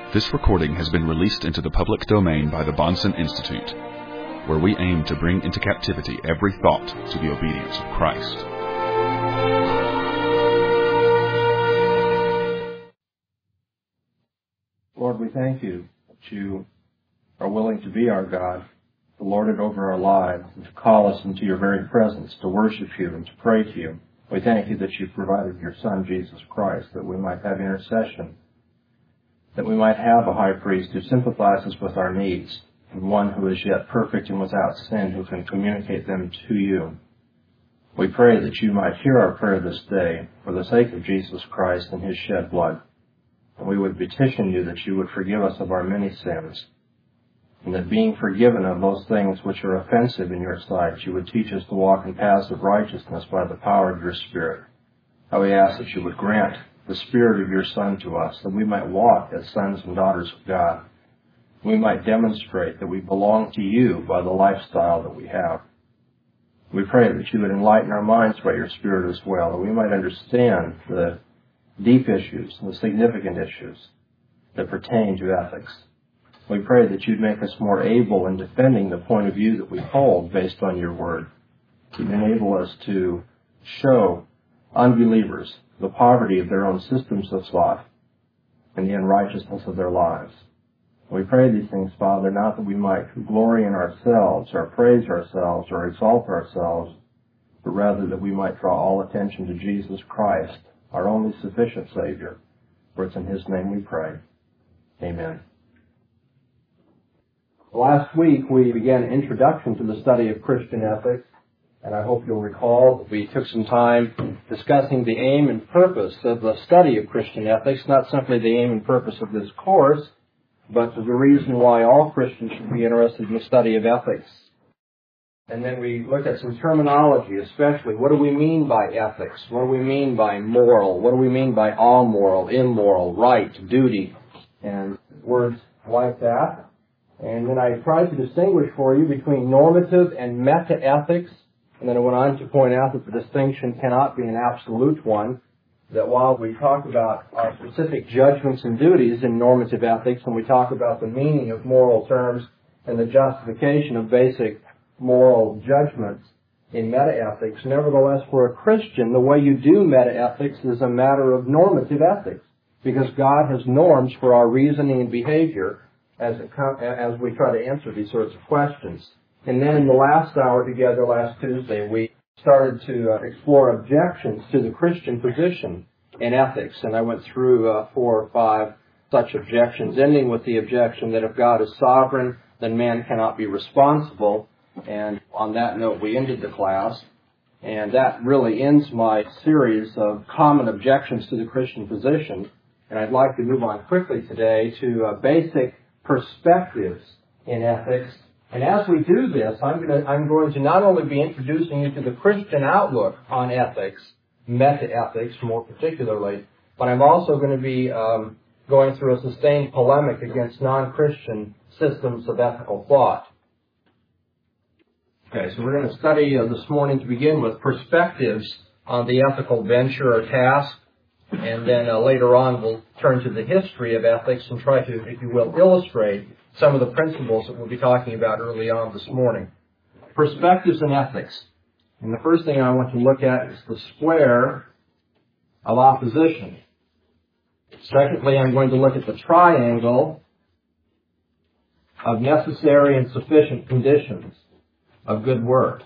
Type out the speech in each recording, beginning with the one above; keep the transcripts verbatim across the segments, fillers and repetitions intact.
This recording has been released into the public domain by the Bahnsen Institute, where we aim to bring into captivity every thought to the obedience of Christ. Lord, we thank you that you are willing to be our God, to lord it over our lives, and to call us into your very presence, to worship you and to pray to you. We thank you that you've provided your Son, Jesus Christ, that we might have intercession, that we might have a high priest who sympathizes with our needs, and one who is yet perfect and without sin, who can communicate them to you. We pray that you might hear our prayer this day for the sake of Jesus Christ and his shed blood. And we would petition you that you would forgive us of our many sins, and that being forgiven of those things which are offensive in your sight, you would teach us to walk in paths of righteousness by the power of your Spirit. How we ask that you would grant the Spirit of your Son to us, that we might walk as sons and daughters of God. We might demonstrate that we belong to you by the lifestyle that we have. We pray that you would enlighten our minds by your Spirit as well, that we might understand the deep issues, the significant issues that pertain to ethics. We pray that you'd make us more able in defending the point of view that we hold based on your word. You'd enable us to show unbelievers the poverty of their own systems of thought and the unrighteousness of their lives. We pray these things, Father, not that we might glory in ourselves or praise ourselves or exalt ourselves, but rather that we might draw all attention to Jesus Christ, our only sufficient Savior. For it's in his name we pray. Amen. Last week we began an introduction to the study of Christian ethics, and I hope you'll recall that we took some time discussing the aim and purpose of the study of Christian ethics, not simply the aim and purpose of this course, but the reason why all Christians should be interested in the study of ethics. And then we looked at some terminology, especially what do we mean by ethics? What do we mean by moral? What do we mean by all moral, immoral, right, duty, and words like that. And then I tried to distinguish for you between normative and meta-ethics. And then I went on to point out that the distinction cannot be an absolute one, that while we talk about our specific judgments and duties in normative ethics, and we talk about the meaning of moral terms and the justification of basic moral judgments in meta-ethics, nevertheless, for a Christian, the way you do meta-ethics is a matter of normative ethics, because God has norms for our reasoning and behavior as it com- as we try to answer these sorts of questions. And then in the last hour together, last Tuesday, we started to uh, explore objections to the Christian position in ethics. And I went through uh, four or five such objections, ending with the objection that if God is sovereign, then man cannot be responsible. And on that note, we ended the class. And that really ends my series of common objections to the Christian position. And I'd like to move on quickly today to uh, basic perspectives in ethics. And as we do this, I'm going, to, I'm going to not only be introducing you to the Christian outlook on ethics, meta-ethics more particularly, but I'm also going to be um, going through a sustained polemic against non-Christian systems of ethical thought. Okay, so we're going to study uh, this morning to begin with perspectives on the ethical venture or task, and then uh, later on we'll turn to the history of ethics and try to, if you will, illustrate some of the principles that we'll be talking about early on this morning. Perspectives in ethics. And the first thing I want to look at is the square of opposition. Secondly, I'm going to look at the triangle of necessary and sufficient conditions of good works.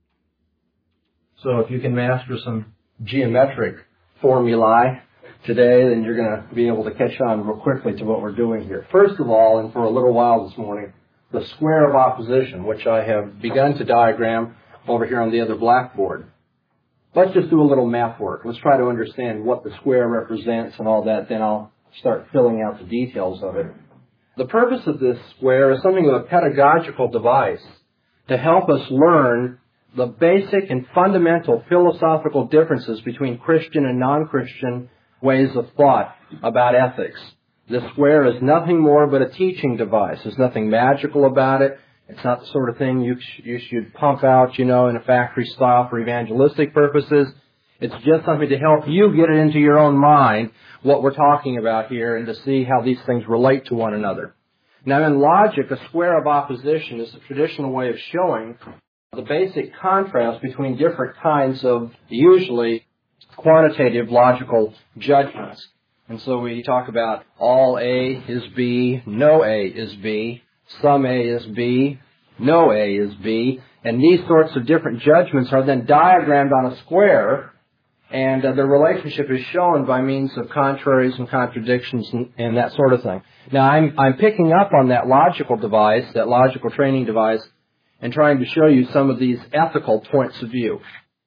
So if you can master some geometric formulae today, then you're going to be able to catch on real quickly to what we're doing here. First of all, and for a little while this morning, the square of opposition, which I have begun to diagram over here on the other blackboard. Let's just do a little math work. Let's try to understand what the square represents and all that, then I'll start filling out the details of it. The purpose of this square is something of a pedagogical device to help us learn the basic and fundamental philosophical differences between Christian and non-Christian ways of thought about ethics. The square is nothing more but a teaching device. There's nothing magical about it. It's not the sort of thing you, sh- you should pump out, you know, in a factory style for evangelistic purposes. It's just something to help you get it into your own mind what we're talking about here and to see how these things relate to one another. Now, in logic, a square of opposition is a traditional way of showing the basic contrast between different kinds of usually quantitative logical judgments. And so we talk about all A is B, no A is B, some A is B, no A is B, and these sorts of different judgments are then diagrammed on a square, and uh, the relationship is shown by means of contraries and contradictions and, and that sort of thing. Now, I'm, I'm picking up on that logical device, that logical training device, and trying to show you some of these ethical points of view.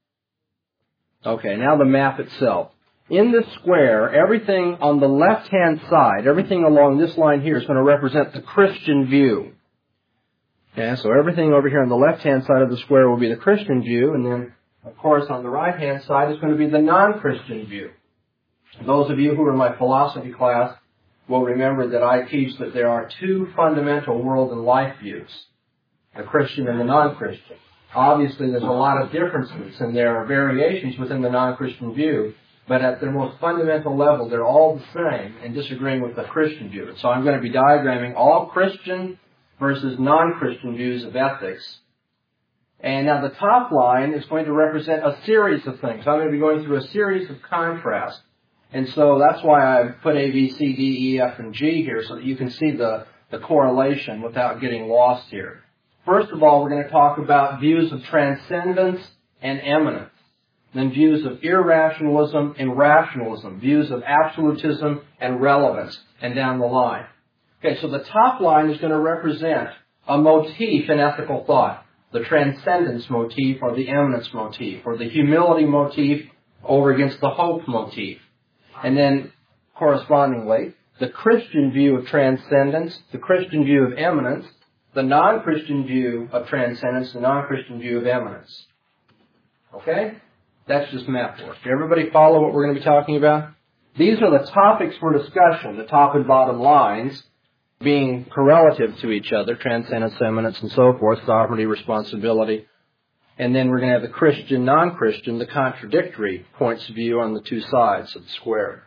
Okay, now the map itself. In this square, everything on the left-hand side, everything along this line here is going to represent the Christian view. Okay, so everything over here on the left-hand side of the square will be the Christian view, and then, of course, on the right-hand side is going to be the non-Christian view. Those of you who are in my philosophy class will remember that I teach that there are two fundamental world and life views, the Christian and the non-Christian. Obviously, there's a lot of differences, and there are variations within the non-Christian view, but at their most fundamental level, they're all the same in disagreeing with the Christian view. So I'm going to be diagramming all Christian versus non-Christian views of ethics. And now the top line is going to represent a series of things. I'm going to be going through a series of contrasts. And so that's why I put A, B, C, D, E, F, and G here, so that you can see the, the correlation without getting lost here. First of all, we're going to talk about views of transcendence and eminence. Then views of irrationalism and rationalism, views of absolutism and relevance, and down the line. Okay, so the top line is going to represent a motif in ethical thought, the transcendence motif or the eminence motif, or the humility motif over against the hope motif. And then, correspondingly, the Christian view of transcendence, the Christian view of eminence, the non-Christian view of transcendence, the non-Christian view of eminence. Okay? That's just map work. Everybody follow what we're going to be talking about? These are the topics for discussion, the top and bottom lines being correlative to each other, transcendence, eminence, and so forth, sovereignty, responsibility. And then we're going to have the Christian, non-Christian, the contradictory points of view on the two sides of the square.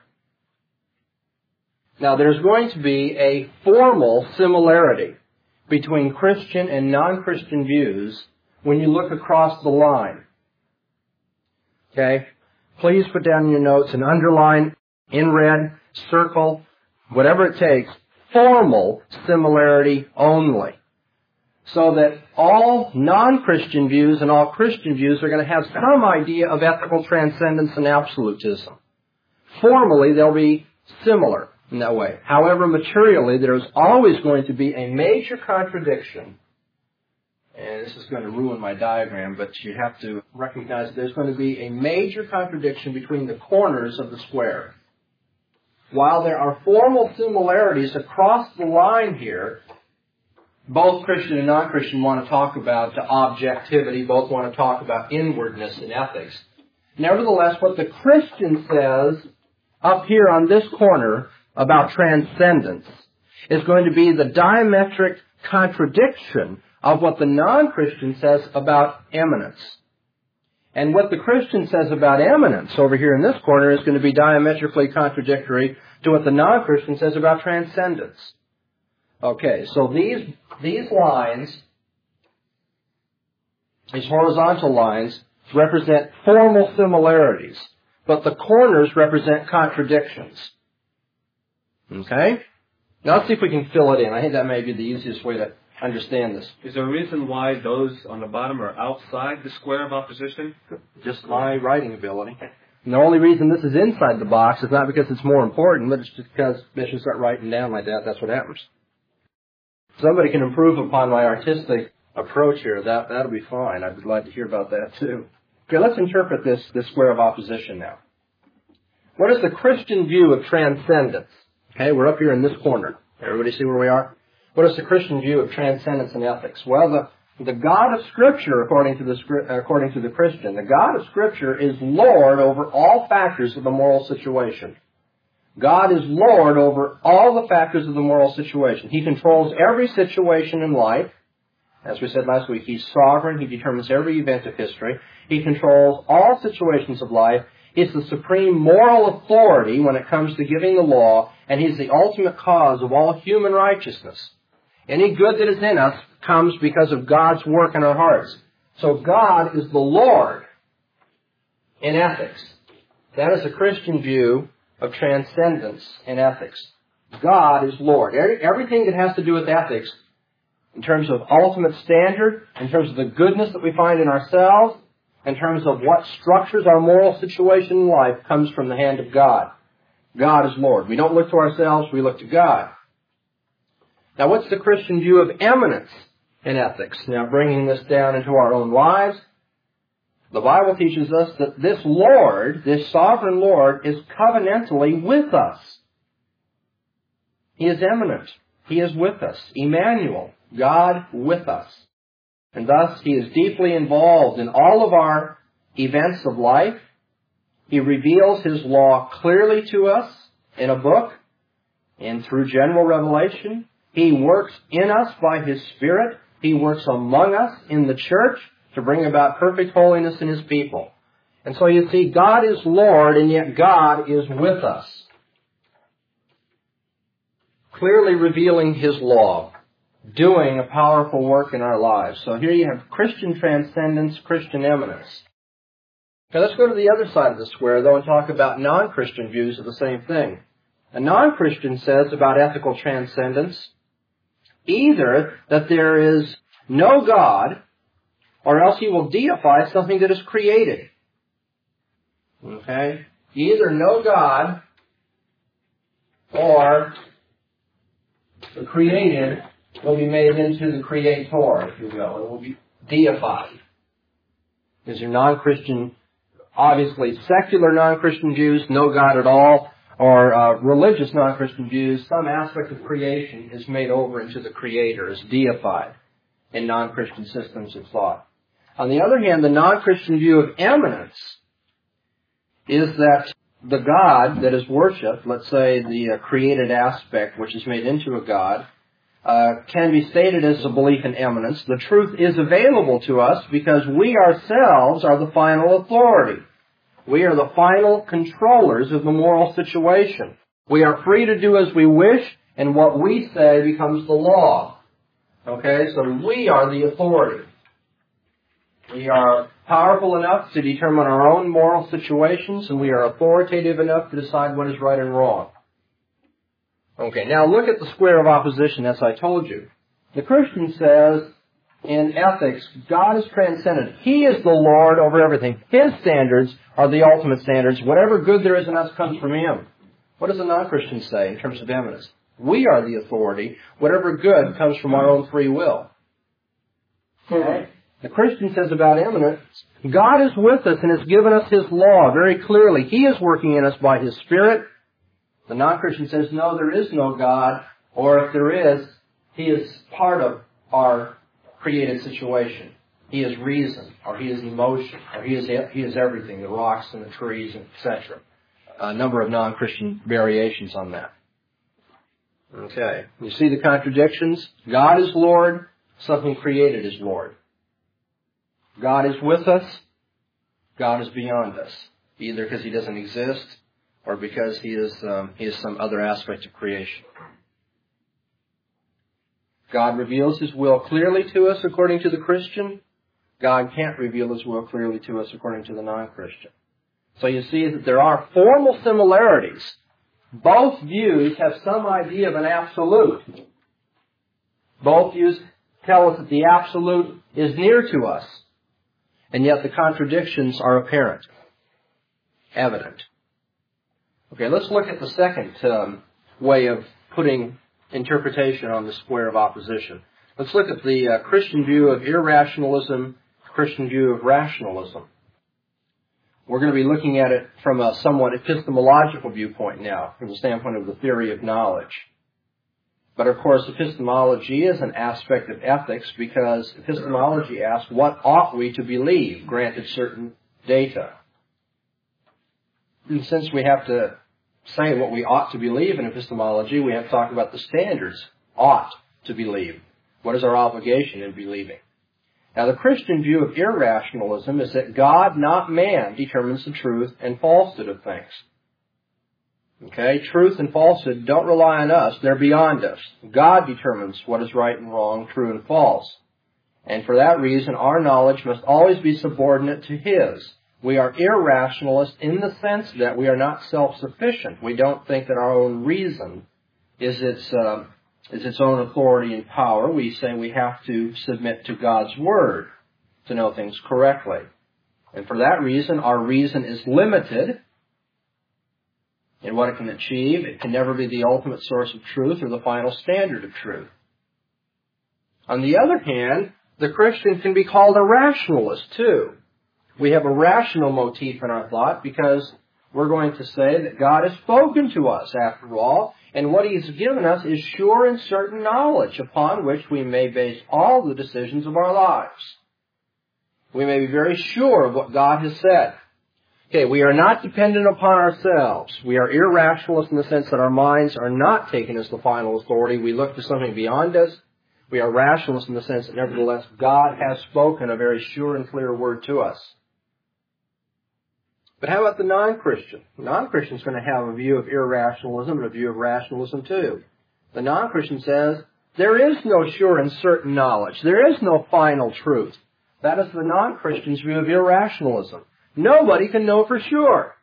Now, there's going to be a formal similarity between Christian and non-Christian views when you look across the line. Okay? Please put down in your notes and underline, in red, circle, whatever it takes, formal similarity only. So that all non-Christian views and all Christian views are going to have some idea of ethical transcendence and absolutism. Formally, they'll be similar in that way. However, materially, there's always going to be a major contradiction. And this is going to ruin my diagram, but you have to recognize there's going to be a major contradiction between the corners of the square. While there are formal similarities across the line here, both Christian and non-Christian want to talk about objectivity, both want to talk about inwardness in ethics. Nevertheless, what the Christian says up here on this corner about transcendence is going to be the diametric contradiction of what the non-Christian says about eminence. And what the Christian says about eminence over here in this corner is going to be diametrically contradictory to what the non-Christian says about transcendence. Okay, so these, these lines, these horizontal lines, represent formal similarities, but the corners represent contradictions. Okay? Now let's see if we can fill it in. I think that may be the easiest way to understand this. Is there a reason why those on the bottom are outside the square of opposition? Just my writing ability. And the only reason this is inside the box is not because it's more important, but it's just because if you start writing down like that, that's what happens. Somebody can improve upon my artistic approach here. That, that'll be fine. I'd be glad to hear about that too. Okay, let's interpret this, this square of opposition now. What is the Christian view of transcendence? Okay, we're up here in this corner. Everybody see where we are? What is the Christian view of transcendence and ethics? Well, the, the God of Scripture, according to the, according to the Christian, the God of Scripture is Lord over all factors of the moral situation. God is Lord over all the factors of the moral situation. He controls every situation in life. As we said last week, He's sovereign. He determines every event of history. He controls all situations of life. He's the supreme moral authority when it comes to giving the law, and He's the ultimate cause of all human righteousness. Any good that is in us comes because of God's work in our hearts. So God is the Lord in ethics. That is a Christian view of transcendence in ethics. God is Lord. Everything that has to do with ethics, in terms of ultimate standard, in terms of the goodness that we find in ourselves, in terms of what structures our moral situation in life, comes from the hand of God. God is Lord. We don't look to ourselves, we look to God. Now, what's the Christian view of eminence in ethics? Now, bringing this down into our own lives, the Bible teaches us that this Lord, this sovereign Lord, is covenantally with us. He is eminent. He is with us. Emmanuel, God with us. And thus, He is deeply involved in all of our events of life. He reveals His law clearly to us in a book and through general revelation. He works in us by His Spirit. He works among us in the church to bring about perfect holiness in His people. And so you see, God is Lord, and yet God is with us, clearly revealing His law, doing a powerful work in our lives. So here you have Christian transcendence, Christian eminence. Now let's go to the other side of the square, though, and talk about non-Christian views of the same thing. A non-Christian says about ethical transcendence, either that there is no God, or else He will deify something that is created. Okay? Either no God, or the created will be made into the creator, if you will. It will be deified. These are non-Christian, obviously secular non-Christian views, no God at all, or uh, religious non-Christian views, some aspect of creation is made over into the creator, is deified in non-Christian systems of thought. On the other hand, the non-Christian view of eminence is that the God that is worshipped, let's say the uh, created aspect which is made into a God, uh, can be stated as a belief in eminence. The truth is available to us because we ourselves are the final authority. We are the final controllers of the moral situation. We are free to do as we wish, and what we say becomes the law. Okay, so we are the authority. We are powerful enough to determine our own moral situations, and we are authoritative enough to decide what is right and wrong. Okay, now look at the square of opposition, as I told you. The Christian says, in ethics, God is transcendent. He is the Lord over everything. His standards are the ultimate standards. Whatever good there is in us comes from Him. What does a non-Christian say in terms of eminence? We are the authority. Whatever good comes from our own free will. Okay? The Christian says about eminence, God is with us and has given us His law very clearly. He is working in us by His Spirit. The non-Christian says, no, there is no God, or if there is, He is part of our created situation. He is reason, or He is emotion, or He is He is everything, the rocks and the trees, et cetera. A number of non-Christian variations on that. Okay, you see the contradictions? God is Lord, something created is Lord. God is with us, God is beyond us, either because He doesn't exist or because He is um, He is some other aspect of creation. God reveals His will clearly to us according to the Christian. God can't reveal His will clearly to us according to the non-Christian. So you see that there are formal similarities. Both views have some idea of an absolute. Both views tell us that the absolute is near to us. And yet the contradictions are apparent, evident. Okay, let's look at the second um, way of putting interpretation on the square of opposition. Let's look at the uh, Christian view of irrationalism, Christian view of rationalism. We're going to be looking at it from a somewhat epistemological viewpoint now, from the standpoint of the theory of knowledge. But of course, epistemology is an aspect of ethics because epistemology asks, what ought we to believe, granted certain data? And since we have to say what we ought to believe in epistemology, we have to talk about the standards ought to believe. What is our obligation in believing? Now, the Christian view of irrationalism is that God, not man, determines the truth and falsehood of things. Okay? Truth and falsehood don't rely on us. They're beyond us. God determines what is right and wrong, true and false. And for that reason, our knowledge must always be subordinate to His. We are irrationalists in the sense that we are not self-sufficient. We don't think that our own reason is its, uh, is its own authority and power. We say we have to submit to God's Word to know things correctly. And for that reason, our reason is limited in what it can achieve. It can never be the ultimate source of truth or the final standard of truth. On the other hand, the Christian can be called a rationalist too. We have a rational motif in our thought because we're going to say that God has spoken to us after all, and what He's given us is sure and certain knowledge upon which we may base all the decisions of our lives. We may be very sure of what God has said. Okay, we are not dependent upon ourselves. We are irrationalists in the sense that our minds are not taken as the final authority. We look to something beyond us. We are rationalists in the sense that nevertheless God has spoken a very sure and clear word to us. But how about the non-Christian? The non-Christian is going to have a view of irrationalism and a view of rationalism too. The non-Christian says, there is no sure and certain knowledge. There is no final truth. That is the non-Christian's view of irrationalism. Nobody can know for sure.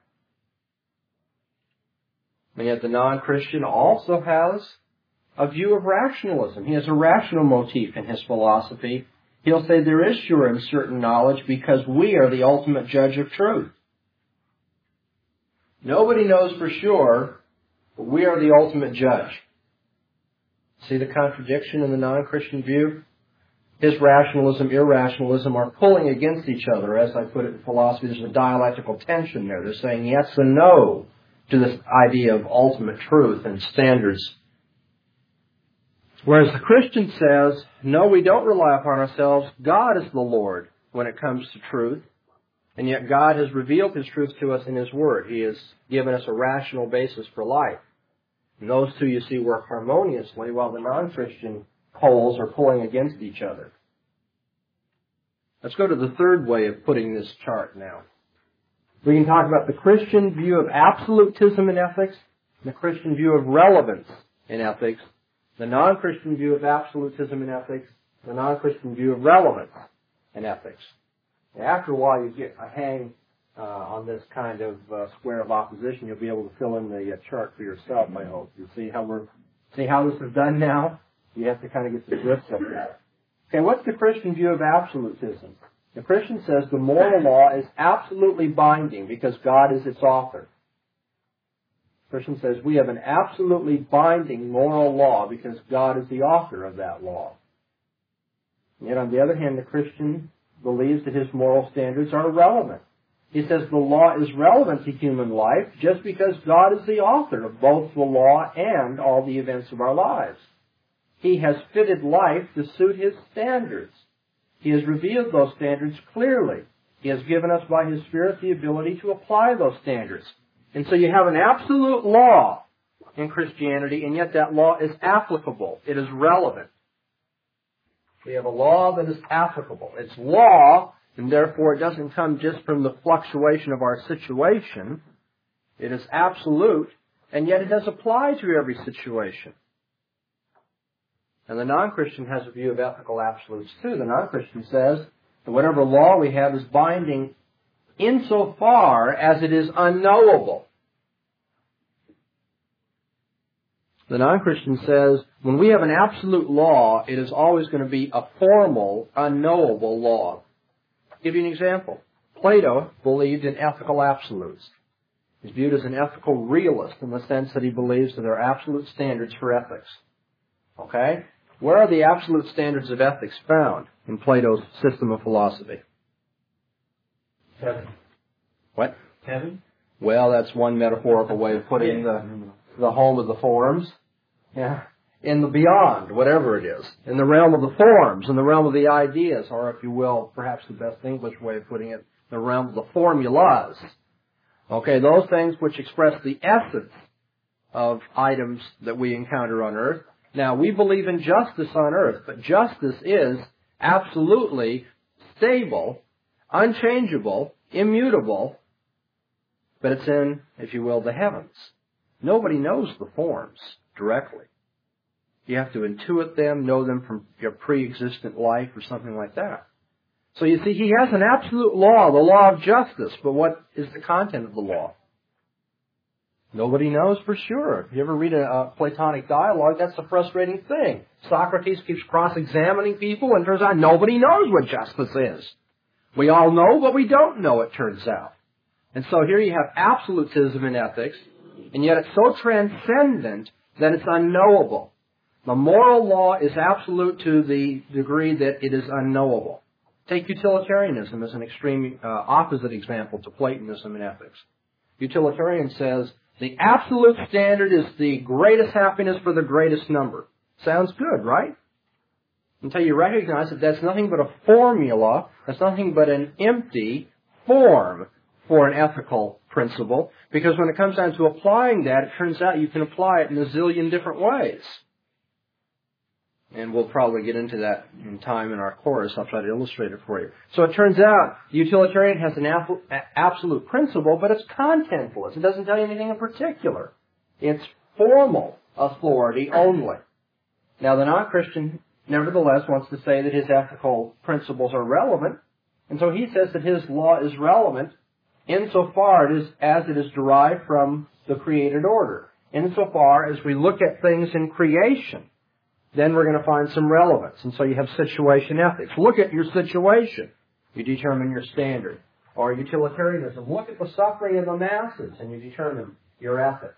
And yet the non-Christian also has a view of rationalism. He has a rational motif in his philosophy. He'll say there is sure and certain knowledge because we are the ultimate judge of truth. Nobody knows for sure, but we are the ultimate judge. See the contradiction in the non-Christian view? His rationalism, irrationalism are pulling against each other. As I put it in philosophy, there's a dialectical tension there. They're saying yes and no to this idea of ultimate truth and standards. Whereas the Christian says, no, we don't rely upon ourselves. God is the Lord when it comes to truth. And yet God has revealed His truth to us in His Word. He has given us a rational basis for life. And those two, you see, work harmoniously while the non-Christian poles are pulling against each other. Let's go to the third way of putting this chart now. We can talk about the Christian view of absolutism in ethics, the Christian view of relevance in ethics, the non-Christian view of absolutism in ethics, the non-Christian view of relevance in ethics. After a while, you get a hang uh, on this kind of uh, square of opposition. You'll be able to fill in the uh, chart for yourself, I hope. You see how we're see how this is done now? You have to kind of get the drift of that. Okay, what's the Christian view of absolutism? The Christian says the moral law is absolutely binding because God is its author. The Christian says we have an absolutely binding moral law because God is the author of that law. And yet, on the other hand, the Christian believes that his moral standards are relevant. He says the law is relevant to human life just because God is the author of both the law and all the events of our lives. He has fitted life to suit His standards. He has revealed those standards clearly. He has given us by His Spirit the ability to apply those standards. And so you have an absolute law in Christianity, and yet that law is applicable. It is relevant. We have a law that is applicable. It's law, and therefore it doesn't come just from the fluctuation of our situation. It is absolute, and yet it does apply to every situation. And the non-Christian has a view of ethical absolutes too. The non-Christian says that whatever law we have is binding insofar as it is unknowable. The non-Christian says when we have an absolute law, it is always going to be a formal, unknowable law. I'll give you an example. Plato believed in ethical absolutes. He's viewed as an ethical realist in the sense that he believes that there are absolute standards for ethics. Okay? Where are the absolute standards of ethics found in Plato's system of philosophy? Heaven. What? Heaven? Well, that's one metaphorical way of putting the, the home of the forms. Yeah. In the beyond, whatever it is. In the realm of the forms, in the realm of the ideas, or if you will, perhaps the best English way of putting it, the realm of the formulas. Okay, those things which express the essence of items that we encounter on earth. Now, we believe in justice on earth, but justice is absolutely stable, unchangeable, immutable, but it's in, if you will, the heavens. Nobody knows the forms directly. You have to intuit them, know them from your pre-existent life or something like that. So you see, he has an absolute law, the law of justice, but what is the content of the law? Nobody knows for sure. If you ever read a, a Platonic dialogue, that's a frustrating thing. Socrates keeps cross-examining people, and it turns out nobody knows what justice is. We all know, but we don't know, it turns out. And so here you have absolutism in ethics, and yet it's so transcendent that it's unknowable. The moral law is absolute to the degree that it is unknowable. Take utilitarianism as an extreme uh, opposite example to Platonism in ethics. Utilitarian says, the absolute standard is the greatest happiness for the greatest number. Sounds good, right? Until you recognize that that's nothing but a formula, that's nothing but an empty form for an ethical principle, because when it comes down to applying that, it turns out you can apply it in a zillion different ways. And we'll probably get into that in time in our course. I'll try to illustrate it for you. So it turns out the utilitarian has an absolute principle, but it's contentless. It doesn't tell you anything in particular. It's formal authority only. Now, the non-Christian, nevertheless, wants to say that his ethical principles are relevant, and so he says that his law is relevant insofar as it is derived from the created order. Insofar as we look at things in creation, then we're going to find some relevance. And so you have situation ethics. Look at your situation. You determine your standard. Or utilitarianism. Look at the suffering of the masses, and you determine your ethic.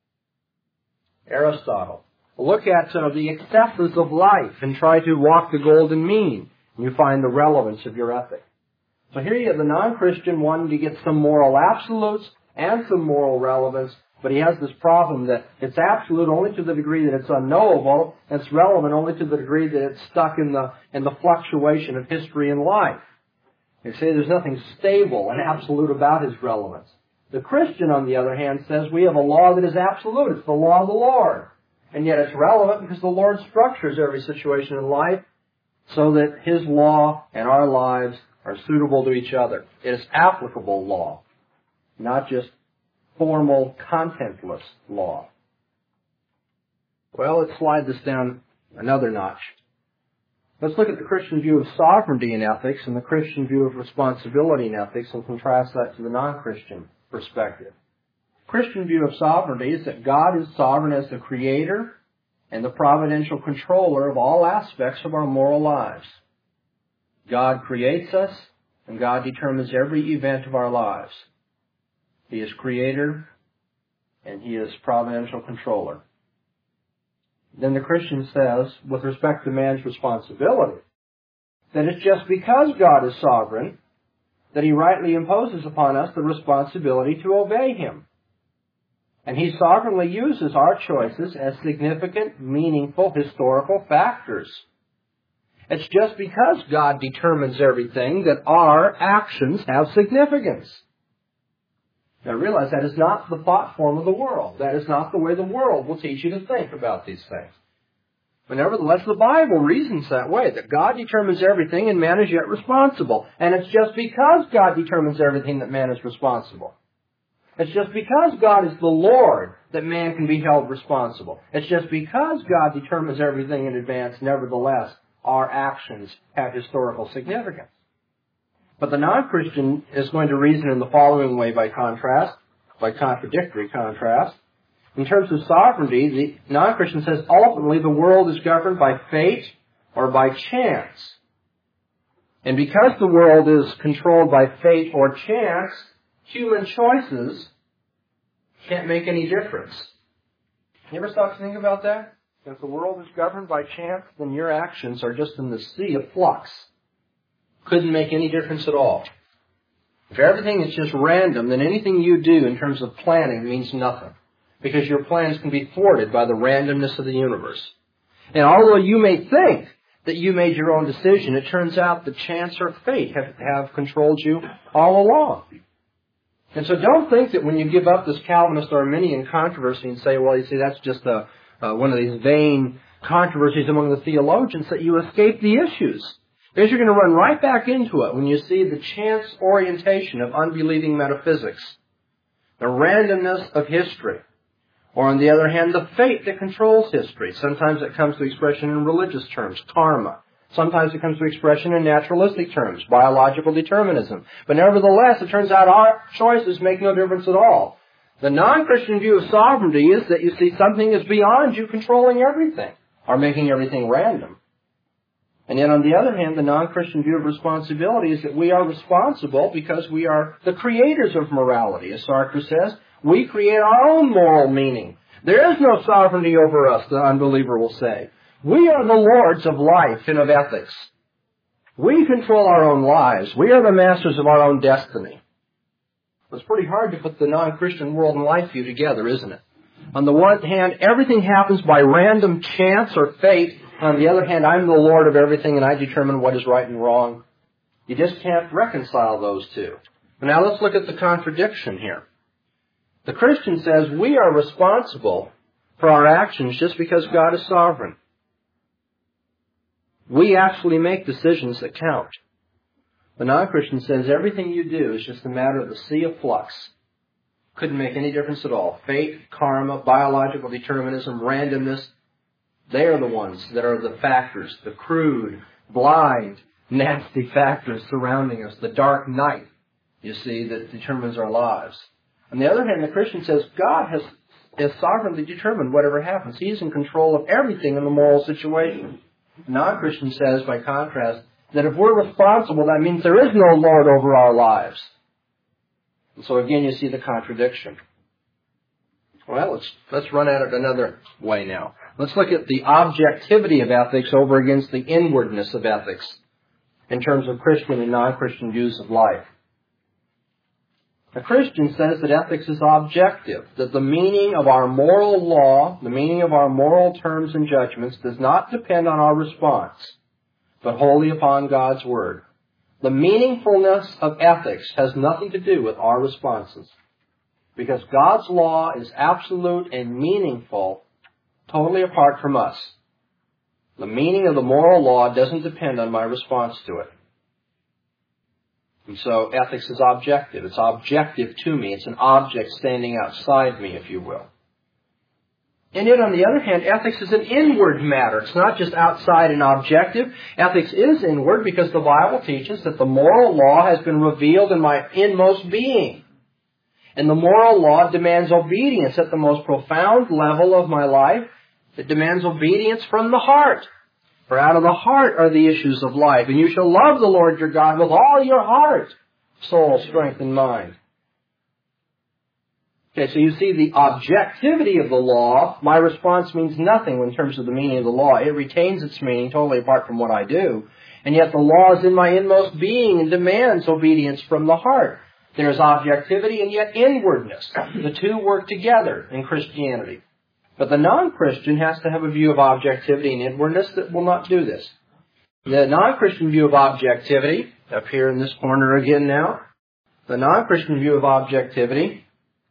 Aristotle. Look at uh, the excesses of life and try to walk the golden mean, and you find the relevance of your ethic. So here you have the non-Christian wanting to get some moral absolutes and some moral relevance, but he has this problem that it's absolute only to the degree that it's unknowable, and it's relevant only to the degree that it's stuck in the in the fluctuation of history and life. You see, there's nothing stable and absolute about his relevance. The Christian, on the other hand, says we have a law that is absolute. It's the law of the Lord. And yet it's relevant because the Lord structures every situation in life so that His law and our lives are suitable to each other. It is applicable law, not just formal, contentless law. Well, let's slide this down another notch. Let's look at the Christian view of sovereignty in ethics and the Christian view of responsibility in ethics and contrast that to the non-Christian perspective. Christian view of sovereignty is that God is sovereign as the creator and the providential controller of all aspects of our moral lives. God creates us, and God determines every event of our lives. He is creator, and He is providential controller. Then the Christian says, with respect to man's responsibility, that it's just because God is sovereign that He rightly imposes upon us the responsibility to obey Him. And He sovereignly uses our choices as significant, meaningful, historical factors. It's just because God determines everything that our actions have significance. Now realize that is not the thought form of the world. That is not the way the world will teach you to think about these things. But nevertheless, the Bible reasons that way, that God determines everything and man is yet responsible. And it's just because God determines everything that man is responsible. It's just because God is the Lord that man can be held responsible. It's just because God determines everything in advance, nevertheless, our actions have historical significance. But the non-Christian is going to reason in the following way by contrast, by contradictory contrast. In terms of sovereignty, the non-Christian says ultimately the world is governed by fate or by chance. And because the world is controlled by fate or chance, human choices can't make any difference. You ever stop to think about that? If the world is governed by chance, then your actions are just in the sea of flux. Couldn't make any difference at all. If everything is just random, then anything you do in terms of planning means nothing, because your plans can be thwarted by the randomness of the universe. And although you may think that you made your own decision, it turns out that chance or fate have, have controlled you all along. And so don't think that when you give up this Calvinist Arminian controversy and say, well, you see, that's just a, uh, one of these vain controversies among the theologians, that you escape the issues. Because you're going to run right back into it when you see the chance orientation of unbelieving metaphysics, the randomness of history, or on the other hand, the fate that controls history. Sometimes it comes to expression in religious terms, karma. Sometimes it comes to expression in naturalistic terms, biological determinism. But nevertheless, it turns out our choices make no difference at all. The non-Christian view of sovereignty is that you see something is beyond you controlling everything, or making everything random. And yet, on the other hand, the non-Christian view of responsibility is that we are responsible because we are the creators of morality. As Sartre says, we create our own moral meaning. There is no sovereignty over us, the unbeliever will say. We are the lords of life and of ethics. We control our own lives. We are the masters of our own destiny. It's pretty hard to put the non-Christian world and life view together, isn't it? On the one hand, everything happens by random chance or fate. On the other hand, I'm the Lord of everything and I determine what is right and wrong. You just can't reconcile those two. Now let's look at the contradiction here. The Christian says we are responsible for our actions just because God is sovereign. We actually make decisions that count. The non-Christian says everything you do is just a matter of the sea of flux. Couldn't make any difference at all. Fate, karma, biological determinism, randomness, they are the ones that are the factors, the crude, blind, nasty factors surrounding us, the dark night, you see, that determines our lives. On the other hand, the Christian says God has, has sovereignly determined whatever happens. He's in control of everything in the moral situation. The non-Christian says, by contrast, that if we're responsible, that means there is no Lord over our lives. And so again, you see the contradiction. Well, let's, let's run at it another way now. Let's look at the objectivity of ethics over against the inwardness of ethics in terms of Christian and non-Christian views of life. A Christian says that ethics is objective, that the meaning of our moral law, the meaning of our moral terms and judgments does not depend on our response, but wholly upon God's Word. The meaningfulness of ethics has nothing to do with our responses, because God's law is absolute and meaningful, totally apart from us. The meaning of the moral law doesn't depend on my response to it. And so ethics is objective. It's objective to me. It's an object standing outside me, if you will. And yet, on the other hand, ethics is an inward matter. It's not just outside and objective. Ethics is inward because the Bible teaches that the moral law has been revealed in my inmost being. And the moral law demands obedience at the most profound level of my life. It demands obedience from the heart. For out of the heart are the issues of life. And you shall love the Lord your God with all your heart, soul, strength, and mind. Okay, so you see the objectivity of the law. My response means nothing in terms of the meaning of the law. It retains its meaning totally apart from what I do. And yet the law is in my inmost being and demands obedience from the heart. There's objectivity and yet inwardness. The two work together in Christianity. But the non-Christian has to have a view of objectivity and inwardness that will not do this. The non-Christian view of objectivity, up here in this corner again now, the non-Christian view of objectivity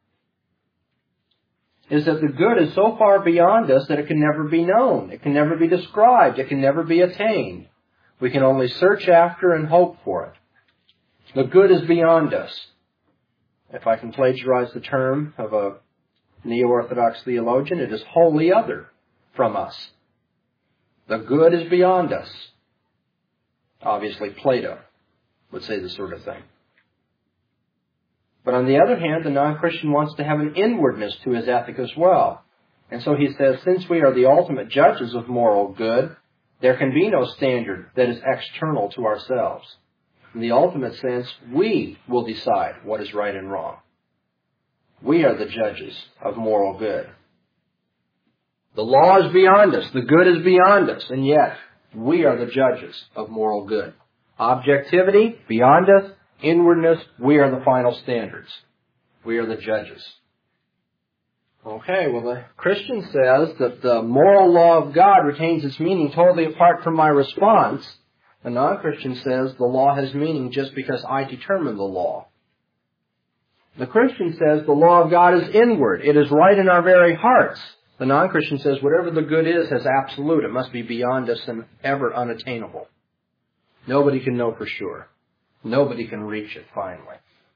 is that the good is so far beyond us that it can never be known. It can never be described. It can never be attained. We can only search after and hope for it. The good is beyond us. If I can plagiarize the term of a neo-Orthodox theologian, it is wholly other from us. The good is beyond us. Obviously, Plato would say the sort of thing. But on the other hand, the non-Christian wants to have an inwardness to his ethic as well. And so he says, since we are the ultimate judges of moral good, there can be no standard that is external to ourselves. In the ultimate sense, we will decide what is right and wrong. We are the judges of moral good. The law is beyond us. The good is beyond us. And yet, we are the judges of moral good. Objectivity, beyond us. Inwardness, we are the final standards. We are the judges. Okay, well, the Christian says that the moral law of God retains its meaning totally apart from my response. The non-Christian says the law has meaning just because I determine the law. The Christian says the law of God is inward. It is right in our very hearts. The non-Christian says whatever the good is has absolute. It must be beyond us and ever unattainable. Nobody can know for sure. Nobody can reach it finally.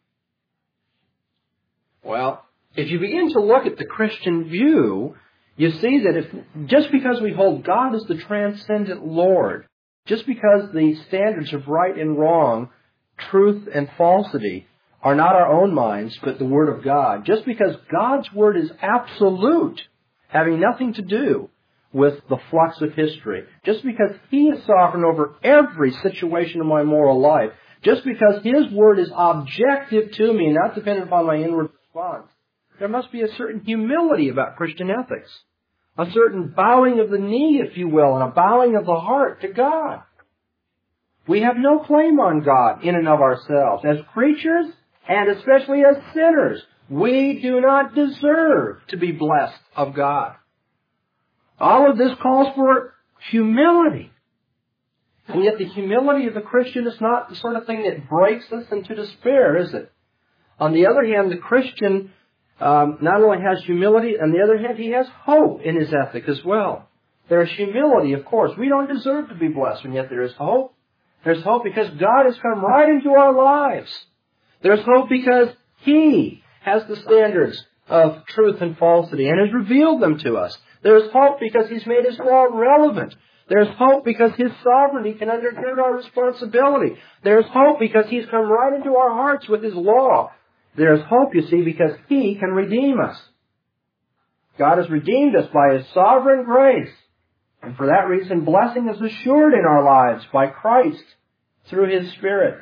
Well, if you begin to look at the Christian view, you see that if just because we hold God as the transcendent Lord, just because the standards of right and wrong, truth and falsity are not our own minds, but the Word of God, just because God's Word is absolute, having nothing to do with the flux of history, just because He is sovereign over every situation of my moral life, just because His Word is objective to me, not dependent upon my inward response, there must be a certain humility about Christian ethics. A certain bowing of the knee, if you will, and a bowing of the heart to God. We have no claim on God in and of ourselves. As creatures, and especially as sinners, we do not deserve to be blessed of God. All of this calls for humility. And yet the humility of the Christian is not the sort of thing that breaks us into despair, is it? On the other hand, the Christian um, not only has humility, on the other hand, he has hope in his ethic as well. There is humility, of course. We don't deserve to be blessed, and yet there is hope. There's hope because God has come right into our lives. There's hope because He has the standards of truth and falsity and has revealed them to us. There's hope because He's made His law relevant. There's hope because His sovereignty can undergird our responsibility. There's hope because He's come right into our hearts with His law. There's hope, you see, because He can redeem us. God has redeemed us by His sovereign grace. And for that reason, blessing is assured in our lives by Christ through His Spirit.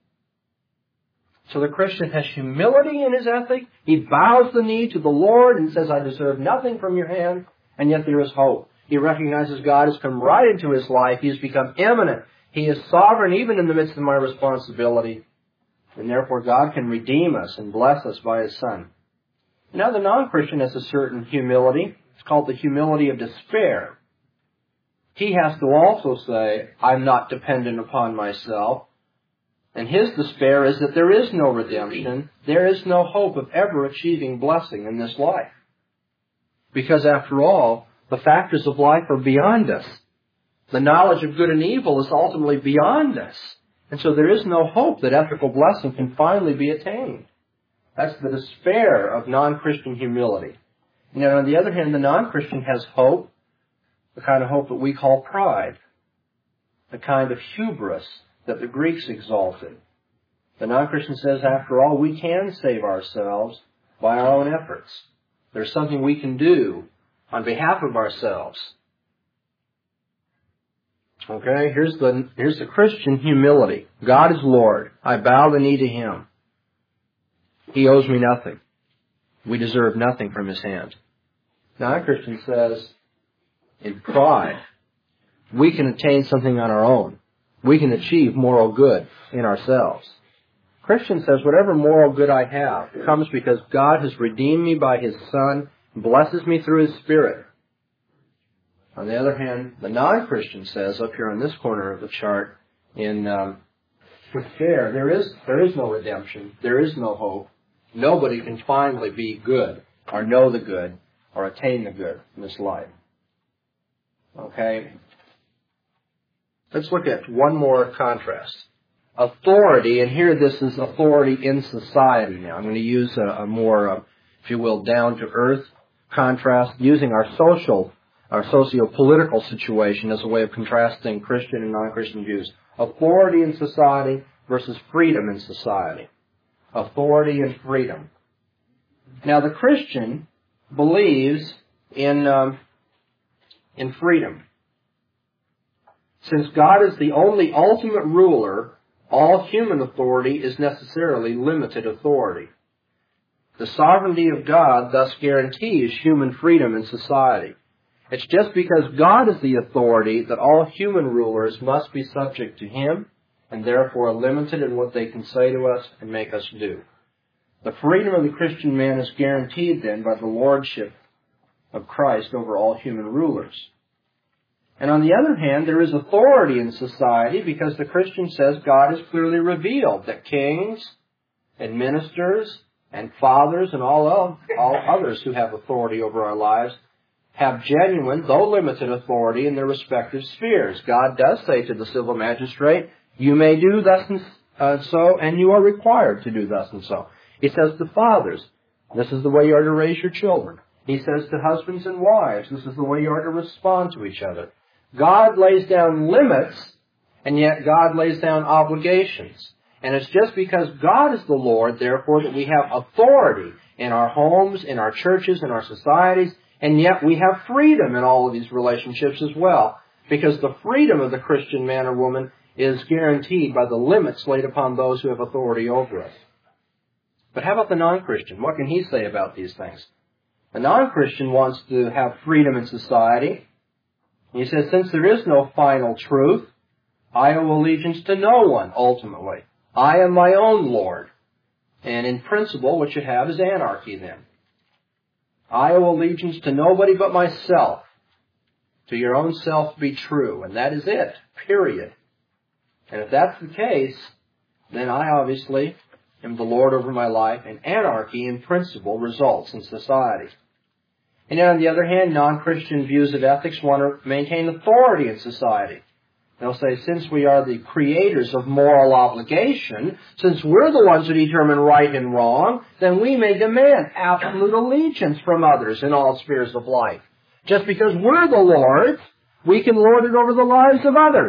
So the Christian has humility in his ethic. He bows the knee to the Lord and says, I deserve nothing from your hand, and yet there is hope. He recognizes God has come right into his life. He has become eminent. He is sovereign even in the midst of my responsibility. And therefore God can redeem us and bless us by His Son. Now the non-Christian has a certain humility. It's called the humility of despair. He has to also say, I'm not dependent upon myself. And his despair is that there is no redemption. There is no hope of ever achieving blessing in this life. Because after all, the factors of life are beyond us. The knowledge of good and evil is ultimately beyond us. And so there is no hope that ethical blessing can finally be attained. That's the despair of non-Christian humility. And yet on the other hand, the non-Christian has hope, the kind of hope that we call pride, the kind of hubris that the Greeks exalted. The non-Christian says, after all, we can save ourselves by our own efforts. There's something we can do on behalf of ourselves. Okay, here's the, here's the Christian humility. God is Lord. I bow the knee to Him. He owes me nothing. We deserve nothing from His hand. Non-Christian says, in pride, we can attain something on our own. We can achieve moral good in ourselves. Christian says, whatever moral good I have comes because God has redeemed me by His Son and blesses me through His Spirit. On the other hand, the non-Christian says, up here on this corner of the chart, in um, despair, there is, there is no redemption. There is no hope. Nobody can finally be good or know the good or attain the good in this life. Okay? Let's look at one more contrast. Authority, and here this is authority in society now. I'm going to use a, a more, uh, if you will, down-to-earth contrast, using our social, our socio-political situation as a way of contrasting Christian and non-Christian views. Authority in society versus freedom in society. Authority and freedom. Now, the Christian believes in, um, in freedom. Since God is the only ultimate ruler, all human authority is necessarily limited authority. The sovereignty of God thus guarantees human freedom in society. It's just because God is the authority that all human rulers must be subject to Him and therefore limited in what they can say to us and make us do. The freedom of the Christian man is guaranteed then by the lordship of Christ over all human rulers. And on the other hand, there is authority in society because the Christian says God has clearly revealed that kings and ministers and fathers and all, of, all others who have authority over our lives have genuine, though limited, authority in their respective spheres. God does say to the civil magistrate, You may do thus and uh, so, and you are required to do thus and so. He says to fathers, this is the way you are to raise your children. He says to husbands and wives, this is the way you are to respond to each other. God lays down limits, and yet God lays down obligations. And it's just because God is the Lord, therefore, that we have authority in our homes, in our churches, in our societies, and yet we have freedom in all of these relationships as well, because the freedom of the Christian man or woman is guaranteed by the limits laid upon those who have authority over us. But how about the non-Christian? What can he say about these things? The non-Christian wants to have freedom in society. He says, since there is no final truth, I owe allegiance to no one, ultimately. I am my own Lord. And in principle, what you have is anarchy then. I owe allegiance to nobody but myself. To your own self be true. And that is it. Period. And if that's the case, then I obviously am the Lord over my life, and anarchy in principle results in society. And yet on the other hand, non-Christian views of ethics want to maintain authority in society. They'll say, since we are the creators of moral obligation, since we're the ones who determine right and wrong, then we may demand absolute allegiance from others in all spheres of life. Just because we're the Lord, we can lord it over the lives of others.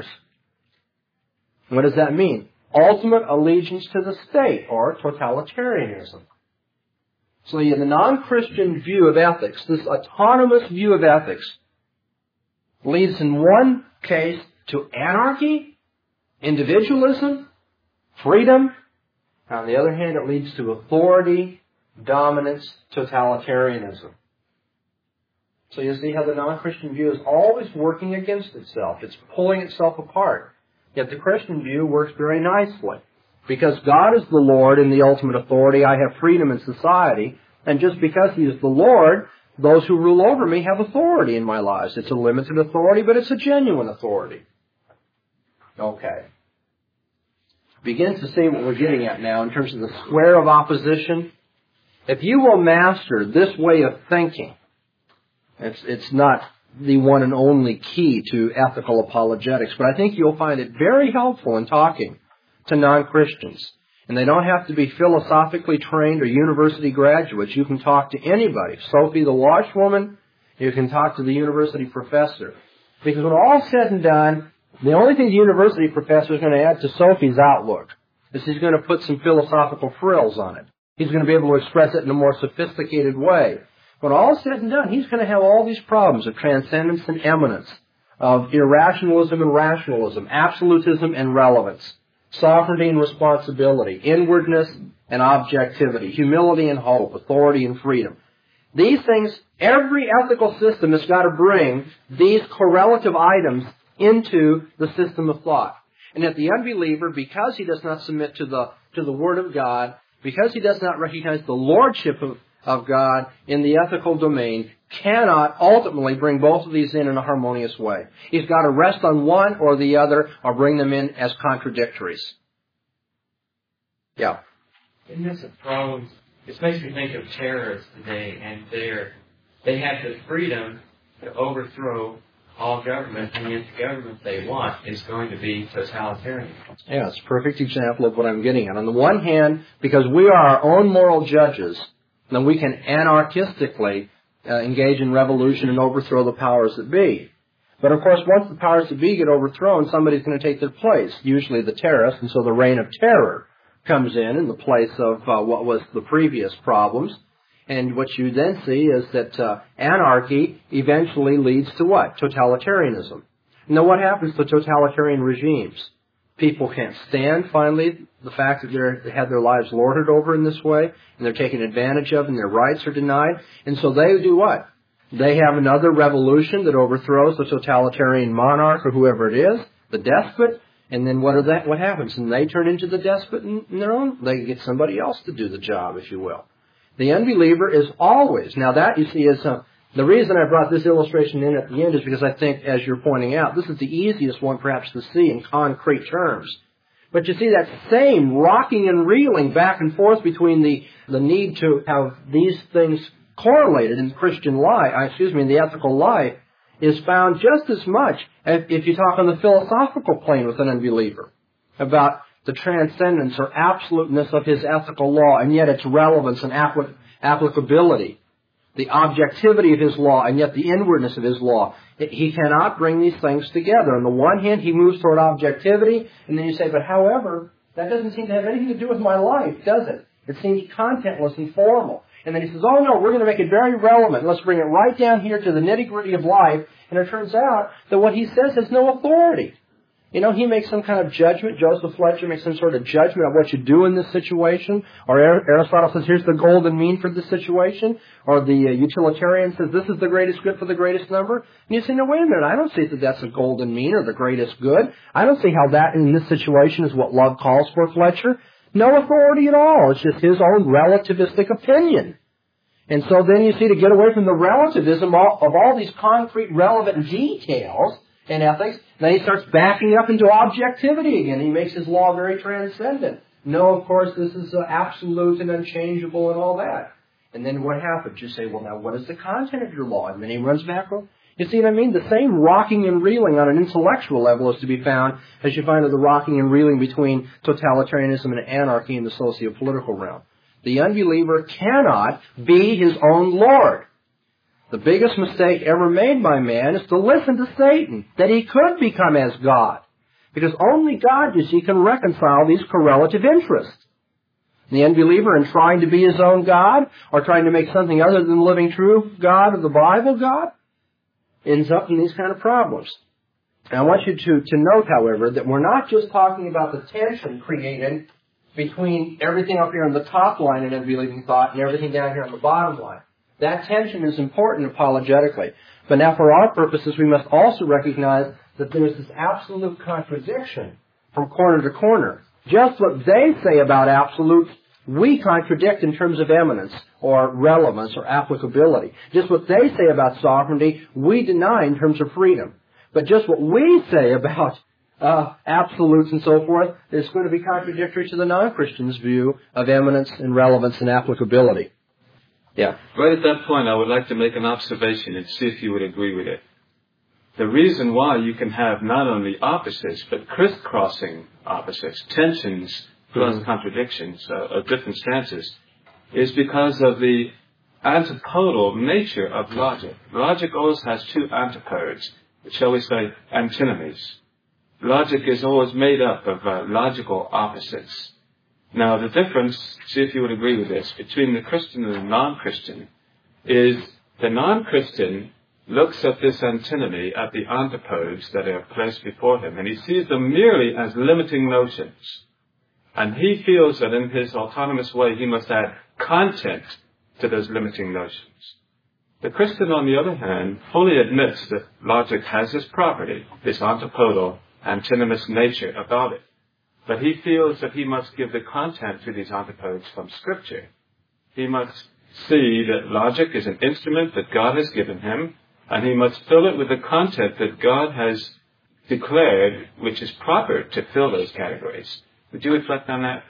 What does that mean? Ultimate allegiance to the state, or totalitarianism. So yeah, the non-Christian view of ethics, this autonomous view of ethics, leads in one case to anarchy, individualism, freedom. On the other hand, it leads to authority, dominance, totalitarianism. So you see how the non-Christian view is always working against itself. It's pulling itself apart. Yet the Christian view works very nicely. Because God is the Lord and the ultimate authority, I have freedom in society. And just because He is the Lord, those who rule over me have authority in my lives. It's a limited authority, but it's a genuine authority. Okay. Begin to see what we're getting at now in terms of the square of opposition. If you will master this way of thinking, it's, it's not the one and only key to ethical apologetics, but I think you'll find it very helpful in talking to non-Christians. And they don't have to be philosophically trained or university graduates. You can talk to anybody. Sophie the washwoman, you can talk to the university professor. Because when all's said and done, the only thing the university professor is going to add to Sophie's outlook is he's going to put some philosophical frills on it. He's going to be able to express it in a more sophisticated way. When all's said and done, he's going to have all these problems of transcendence and eminence, of irrationalism and rationalism, absolutism and relevance, sovereignty and responsibility, inwardness and objectivity, humility and hope, authority and freedom. These things, every ethical system has got to bring these correlative items into the system of thought. And that the unbeliever, because he does not submit to the to the Word of God, because he does not recognize the lordship of, of God in the ethical domain, cannot ultimately bring both of these in in a harmonious way. He's got to rest on one or the other, or bring them in as contradictories. Yeah. Isn't this a problem? This makes me think of terrorists today, and they're they have the freedom to overthrow all government, and yet the government they want is going to be totalitarian. Yeah, it's a perfect example of what I'm getting at. On the one hand, because we are our own moral judges, then we can anarchistically uh, engage in revolution and overthrow the powers that be. But of course, once the powers that be get overthrown, somebody's going to take their place, usually the terrorists, and so the reign of terror comes in in the place of uh, what was the previous problems. And what you then see is that uh, anarchy eventually leads to what? Totalitarianism. Now, what happens to totalitarian regimes? People can't stand, finally, the fact that they're, they have their lives lorded over in this way, and they're taken advantage of, and their rights are denied. And so they do what? They have another revolution that overthrows the totalitarian monarch or whoever it is, the despot, and then what, are that, what happens? And they turn into the despot in, in their own. They get somebody else to do the job, if you will. The unbeliever is always, now that, you see, is uh, the reason I brought this illustration in at the end is because I think, as you're pointing out, this is the easiest one perhaps to see in concrete terms. But you see that same rocking and reeling back and forth between the, the need to have these things correlated in Christian life, excuse me, in the ethical life, is found just as much if, if you talk on the philosophical plane with an unbeliever. about the transcendence or absoluteness of his ethical law, and yet its relevance and applic- applicability. The objectivity of his law, and yet the inwardness of his law. It, he cannot bring these things together. On the one hand, he moves toward objectivity, and then you say, but however, that doesn't seem to have anything to do with my life, does it? It seems contentless and formal. And then he says, oh no, we're going to make it very relevant. Let's bring it right down here to the nitty-gritty of life. And it turns out that what he says has no authority. You know, he makes some kind of judgment. Joseph Fletcher makes some sort of judgment of what you do in this situation. Or Aristotle says, here's the golden mean for this situation. Or the uh, utilitarian says, this is the greatest good for the greatest number. And you say, no, wait a minute, I don't see that that's a golden mean or the greatest good. I don't see how that in this situation is what love calls for, Fletcher. No authority at all. It's just his own relativistic opinion. And so then you see, to get away from the relativism of all these concrete relevant details in ethics, then he starts backing up into objectivity again. He makes his law very transcendent. No, of course, this is uh, absolute and unchangeable and all that. And then what happens? You say, well, now what is the content of your law? And then he runs back. You see what I mean? The same rocking and reeling on an intellectual level is to be found as you find of the rocking and reeling between totalitarianism and anarchy in the socio-political realm. The unbeliever cannot be his own Lord. The biggest mistake ever made by man is to listen to Satan, that he could become as God. Because only God, you see, can reconcile these correlative interests. The unbeliever, in trying to be his own God, or trying to make something other than the living true God of the Bible God, ends up in these kind of problems. And I want you to, to note, however, that we're not just talking about the tension created between everything up here on the top line in unbelieving thought and everything down here on the bottom line. That tension is important apologetically. But now for our purposes, we must also recognize that there's this absolute contradiction from corner to corner. Just what they say about absolutes, we contradict in terms of eminence or relevance or applicability. Just what they say about sovereignty, we deny in terms of freedom. But just what we say about uh, absolutes and so forth is going to be contradictory to the non-Christian's view of eminence and relevance and applicability. Yeah. Right at that point, I would like to make an observation and see if you would agree with it. The reason why you can have not only opposites, but crisscrossing opposites, tensions plus mm-hmm. contradictions uh, of different stances, is because of the antipodal nature of logic. Logic always has two antipodes, shall we say, antinomies. Logic is always made up of uh, logical opposites. Now, the difference, see if you would agree with this, between the Christian and the non-Christian is the non-Christian looks at this antinomy, at the antipodes that are placed before him, and he sees them merely as limiting notions. And he feels that in his autonomous way he must add content to those limiting notions. The Christian, on the other hand, fully admits that logic has this property, this antipodal, antinomous nature about it. But he feels that he must give the content to these antipodes from Scripture. He must see that logic is an instrument that God has given him, and he must fill it with the content that God has declared, which is proper to fill those categories. Would you reflect on that?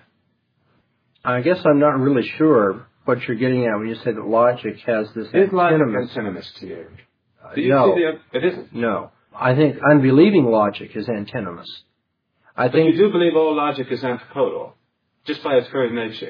I guess I'm not really sure what you're getting at when you say that logic has this Is logic antinomous. antinomous to you? Uh, Do you no. see the, it isn't? No. I think unbelieving logic is antinomous. I But think you do believe all logic is antipodal, just by its very nature.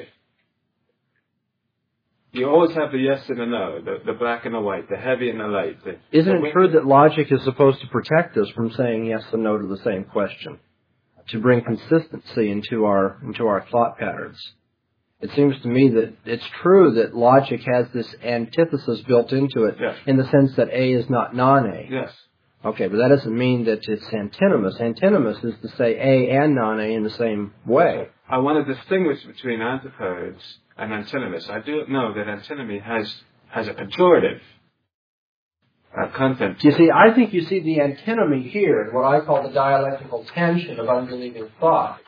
You always have the yes and the no, the, the black and the white, the heavy and the light. The, Isn't the it true that logic is supposed to protect us from saying yes and no to the same question? To bring consistency into our into our thought patterns. It seems to me that it's true that logic has this antithesis built into it, yes. in the sense that A is not non-A. Yes. Okay, but that doesn't mean that it's antinomous. Antinomous is to say A and non-A in the same way. I want to distinguish between antipodes and antinomous. I do know that antinomy has has a pejorative uh, content. You see, I think you see the antinomy here in what I call the dialectical tension of unbelieving thought.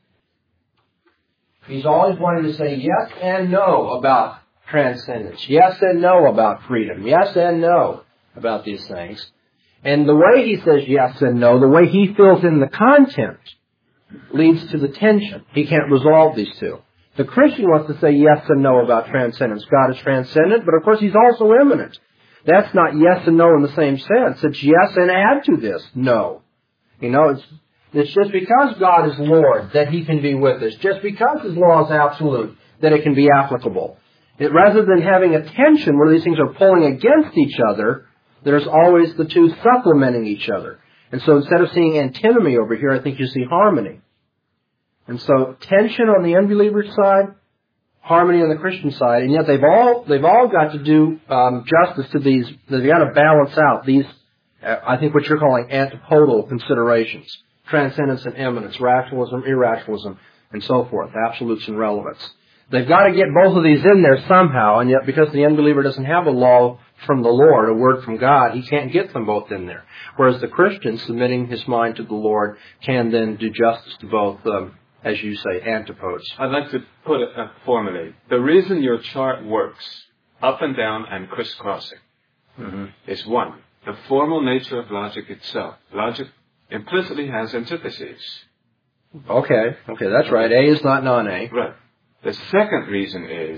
He's always wanting to say yes and no about transcendence. Yes and no about freedom. Yes and no about these things. And the way he says yes and no, the way he fills in the content, leads to the tension. He can't resolve these two. The Christian wants to say yes and no about transcendence. God is transcendent, but of course He's also immanent. That's not yes and no in the same sense. It's yes and add to this no. You know, it's It's just because God is Lord that He can be with us. Just because His law is absolute that it can be applicable. It, rather than having a tension where these things are pulling against each other, there's always the two supplementing each other. And so instead of seeing antinomy over here, I think you see harmony. And so tension on the unbeliever's side, harmony on the Christian side, and yet they've all they've all got to do um, justice to these. They've got to balance out these. Uh, I think what you're calling antipodal considerations: transcendence and immanence, rationalism, irrationalism, and so forth, absolutes and relevance. They've got to get both of these in there somehow, and yet because the unbeliever doesn't have a law from the Lord, a word from God, he can't get them both in there. Whereas the Christian, submitting his mind to the Lord, can then do justice to both, um, as you say, antipodes. I'd like to put it, uh, formulate. The reason your chart works, up and down and crisscrossing, mm-hmm. is one, the formal nature of logic itself. Logic implicitly has antitheses. Okay, okay, that's right. A is not non-A. Right. The second reason is,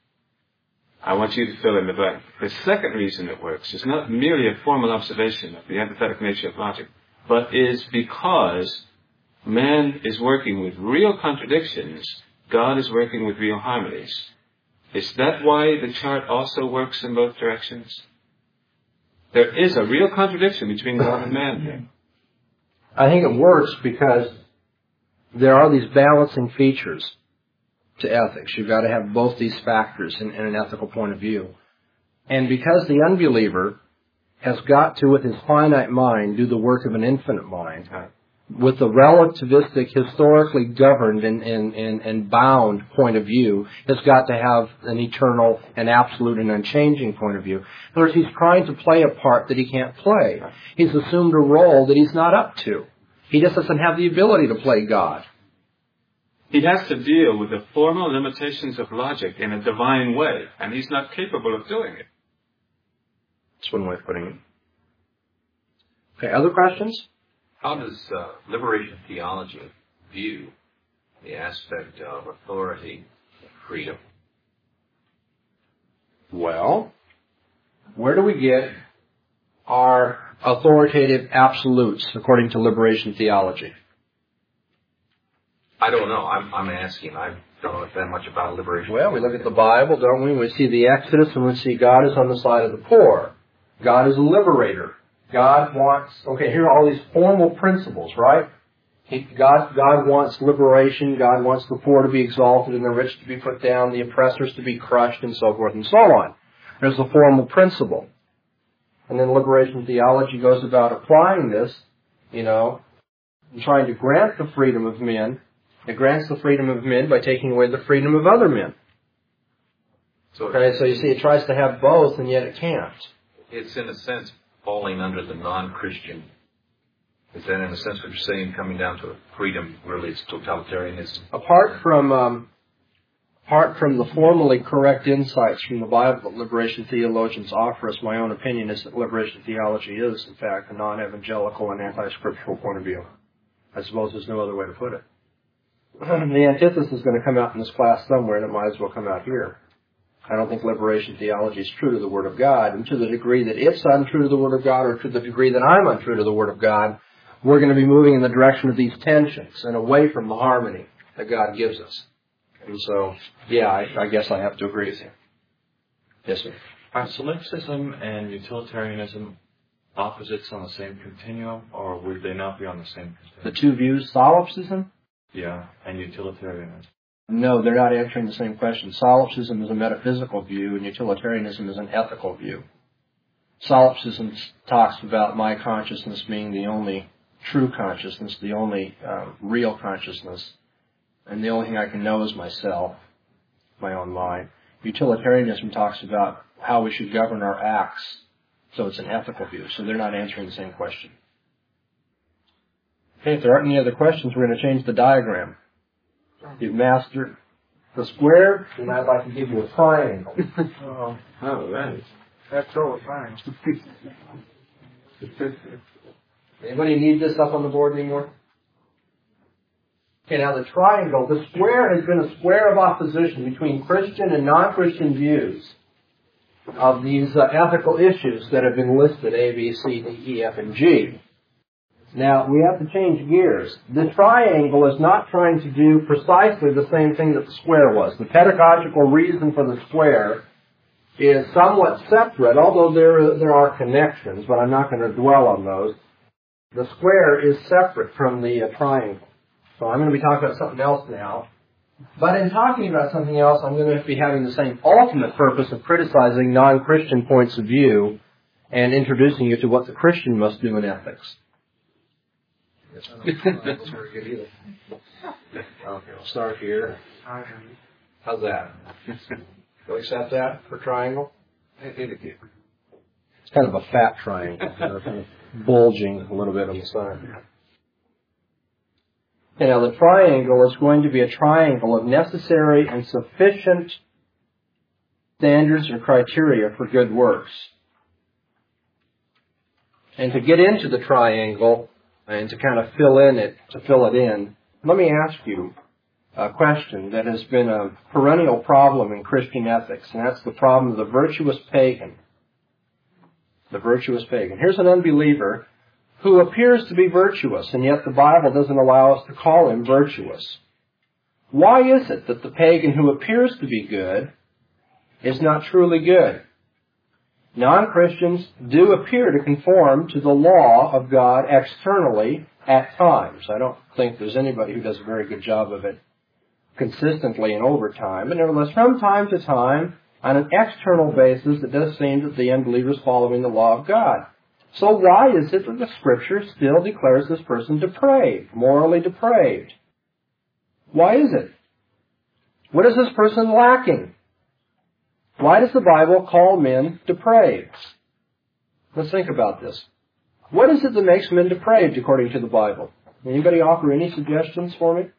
I want you to fill in the blank. The second reason it works is not merely a formal observation of the antithetic nature of logic, but is because man is working with real contradictions, God is working with real harmonies. Is that why the chart also works in both directions? There is a real contradiction between God and man here. I think it works because there are these balancing features to ethics. You've got to have both these factors in, in an ethical point of view. And because the unbeliever has got to, with his finite mind, do the work of an infinite mind, with the relativistic, historically governed and, and, and, and bound point of view, has got to have an eternal and absolute and unchanging point of view. In other words, he's trying to play a part that he can't play. He's assumed a role that he's not up to. He just doesn't have the ability to play God. He has to deal with the formal limitations of logic in a divine way, and he's not capable of doing it. That's one way of putting it. Okay, other questions? How does uh, liberation theology view the aspect of authority and freedom? Well, where do we get our authoritative absolutes according to liberation theology? I don't know. I'm, I'm asking. I don't know that much about liberation. Well, we look at the Bible, don't we? We see the Exodus and we see God is on the side of the poor. God is a liberator. God wants, okay, here are all these formal principles, right? He, God, God wants liberation. God wants the poor to be exalted and the rich to be put down, the oppressors to be crushed, and so forth and so on. There's the formal principle. And then liberation theology goes about applying this, you know, and trying to grant the freedom of men. It grants the freedom of men by taking away the freedom of other men. So, okay, so you see, it tries to have both, and yet it can't. It's, in a sense, falling under the non-Christian. Is that, in a sense, what you're saying, coming down to freedom, really, it's totalitarianism? Apart from, um, apart from the formally correct insights from the Bible that liberation theologians offer us, my own opinion is that liberation theology is, in fact, a non-evangelical and anti-scriptural point of view. I suppose there's no other way to put it. The antithesis is going to come out in this class somewhere, and it might as well come out here. I don't think liberation theology is true to the Word of God, and to the degree that it's untrue to the Word of God, or to the degree that I'm untrue to the Word of God, we're going to be moving in the direction of these tensions and away from the harmony that God gives us. And so, yeah, I, I guess I have to agree with you. Yes, sir. Are solipsism and utilitarianism opposites on the same continuum, or would they not be on the same continuum? The two views, solipsism? Yeah, and utilitarianism. No, they're not answering the same question. Solipsism is a metaphysical view, and utilitarianism is an ethical view. Solipsism talks about my consciousness being the only true consciousness, the only uh, real consciousness, and the only thing I can know is myself, my own mind. Utilitarianism talks about how we should govern our acts, so it's an ethical view. So they're not answering the same question. Okay, if there aren't any other questions, we're going to change the diagram. You've mastered the square, and I'd like to give you a triangle. oh, oh, right. That's totally fine. Anybody need this up on the board anymore? Okay, now the triangle, the square has been a square of opposition between Christian and non-Christian views of these uh, ethical issues that have been listed, A, B, C, D, E, F, and G. Now, we have to change gears. The triangle is not trying to do precisely the same thing that the square was. The pedagogical reason for the square is somewhat separate, although there, there are connections, but I'm not going to dwell on those. The square is separate from the uh, triangle. So I'm going to be talking about something else now. But in talking about something else, I'm going to be having the same ultimate purpose of criticizing non-Christian points of view and introducing you to what the Christian must do in ethics. That's very good either. Okay, we'll start here. How's that? Do you accept that for triangle? It's kind of a fat triangle, kind of bulging a little bit on the side. Now, the triangle is going to be a triangle of necessary and sufficient standards or criteria for good works. And to get into the triangle and to kind of fill in it, to fill it in, let me ask you a question that has been a perennial problem in Christian ethics, and that's the problem of the virtuous pagan. The virtuous pagan. Here's an unbeliever who appears to be virtuous, and yet the Bible doesn't allow us to call him virtuous. Why is it that the pagan who appears to be good is not truly good? Non-Christians do appear to conform to the law of God externally at times. I don't think there's anybody who does a very good job of it consistently and over time. But nevertheless, from time to time, on an external basis, it does seem that the unbeliever is following the law of God. So why is it that the Scripture still declares this person depraved, morally depraved? Why is it? What is this person lacking? Why does the Bible call men depraved? Let's think about this. What is it that makes men depraved according to the Bible? Anybody offer any suggestions for me?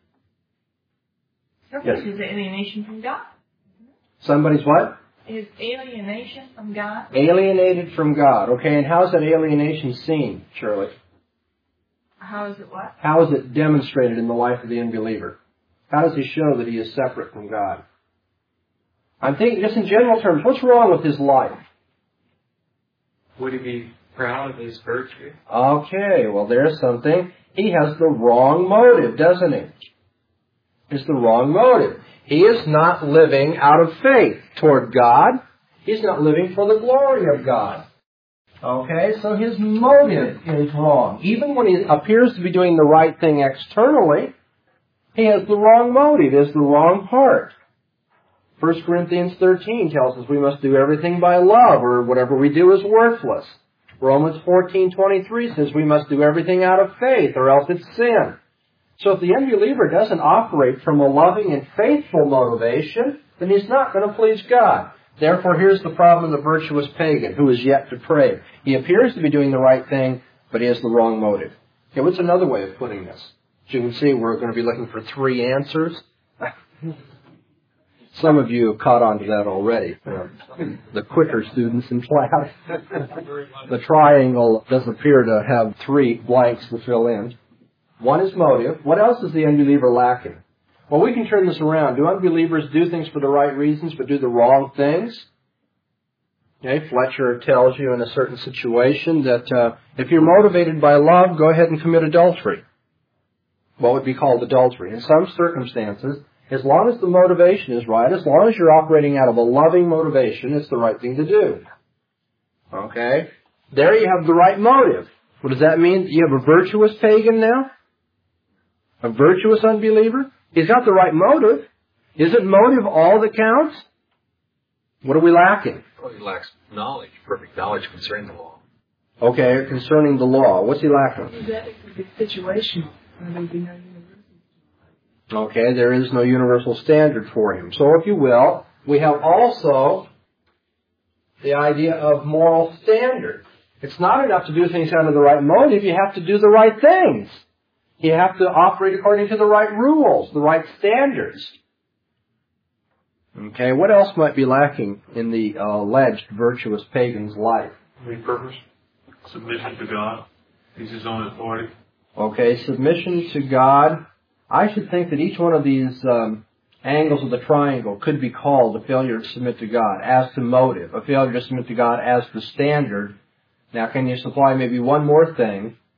Yes. Is alienation from God. Somebody's what? Is alienation from God. Alienated from God. Okay, and how is that alienation seen, Shirley? How is it what? How is it demonstrated in the life of the unbeliever? How does he show that he is separate from God? I'm thinking, just in general terms, what's wrong with his life? Would he be proud of his virtue? Okay, well, there's something. He has the wrong motive, doesn't he? It's the wrong motive. He is not living out of faith toward God. He's not living for the glory of God. Okay, so his motive is wrong. Even when he appears to be doing the right thing externally, he has the wrong motive, he has the wrong heart. First Corinthians thirteen tells us we must do everything by love, or whatever we do is worthless. Romans fourteen twenty-three says we must do everything out of faith, or else it's sin. So if the unbeliever doesn't operate from a loving and faithful motivation, then he's not going to please God. Therefore, here's the problem of the virtuous pagan, who is yet depraved. He appears to be doing the right thing, but he has the wrong motive. Okay, what's another way of putting this? As you can see, we're going to be looking for three answers. Some of you have caught on to that already. Uh, the quicker students in class. The triangle does appear to have three blanks to fill in. One is motive. What else is the unbeliever lacking? Well, we can turn this around. Do unbelievers do things for the right reasons but do the wrong things? Okay, Fletcher tells you in a certain situation that uh, if you're motivated by love, go ahead and commit adultery. What would be called adultery? In some circumstances, as long as the motivation is right, as long as you're operating out of a loving motivation, it's the right thing to do. Okay? There you have the right motive. What does that mean? You have a virtuous pagan now? A virtuous unbeliever? He's got the right motive. Isn't motive all that counts? What are we lacking? Well, he lacks knowledge, perfect knowledge concerning the law. Okay, concerning the law. What's he lacking? That is situational. Okay, there is no universal standard for him. So if you will, we have also the idea of moral standard. It's not enough to do things out of the right motive. You have to do the right things. You have to operate according to the right rules, the right standards. Okay, what else might be lacking in the uh, alleged virtuous pagan's life? Repurpose, submission to God. He's his own authority. Okay, submission to God. I should think that each one of these um, angles of the triangle could be called a failure to submit to God as to motive, a failure to submit to God as to standard. Now, can you supply maybe one more thing?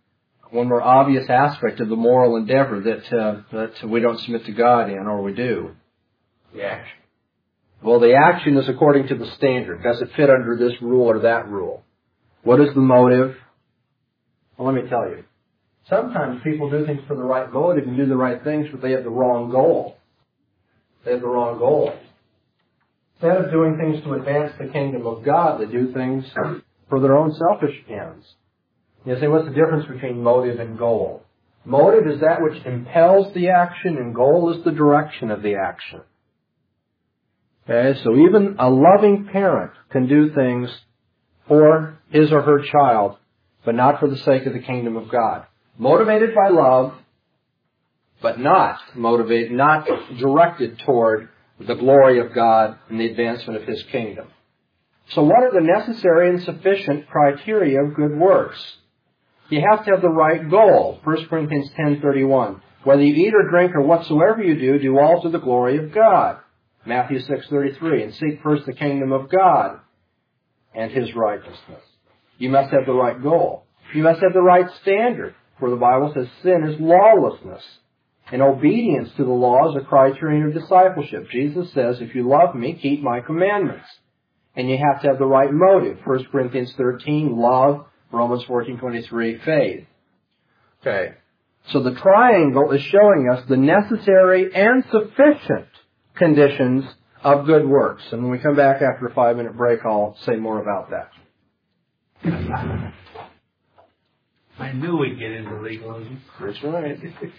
one more obvious aspect of the moral endeavor that uh, that we don't submit to God in, or we do? The action. Well, the action is according to the standard. Does it fit under this rule or that rule? What is the motive? Well, let me tell you. Sometimes people do things for the right motive and do the right things, but they have the wrong goal. They have the wrong goal. Instead of doing things to advance the kingdom of God, they do things for their own selfish ends. You say, what's the difference between motive and goal? Motive is that which impels the action, and goal is the direction of the action. Okay, so even a loving parent can do things for his or her child, but not for the sake of the kingdom of God. Motivated by love, but not motivated, not directed toward the glory of God and the advancement of His kingdom. So what are the necessary and sufficient criteria of good works? You have to have the right goal. First Corinthians ten thirty-one. Whether you eat or drink or whatsoever you do, do all to the glory of God. Matthew six thirty-three. And seek first the kingdom of God and His righteousness. You must have the right goal. You must have the right standard. For the Bible says sin is lawlessness. And obedience to the law is a criterion of discipleship. Jesus says, if you love me, keep my commandments. And you have to have the right motive. First Corinthians thirteen, love. Romans fourteen twenty-three, faith. Okay. So the triangle is showing us the necessary and sufficient conditions of good works. And when we come back after a five-minute break, I'll say more about that. I knew we'd get into legalism. That's right.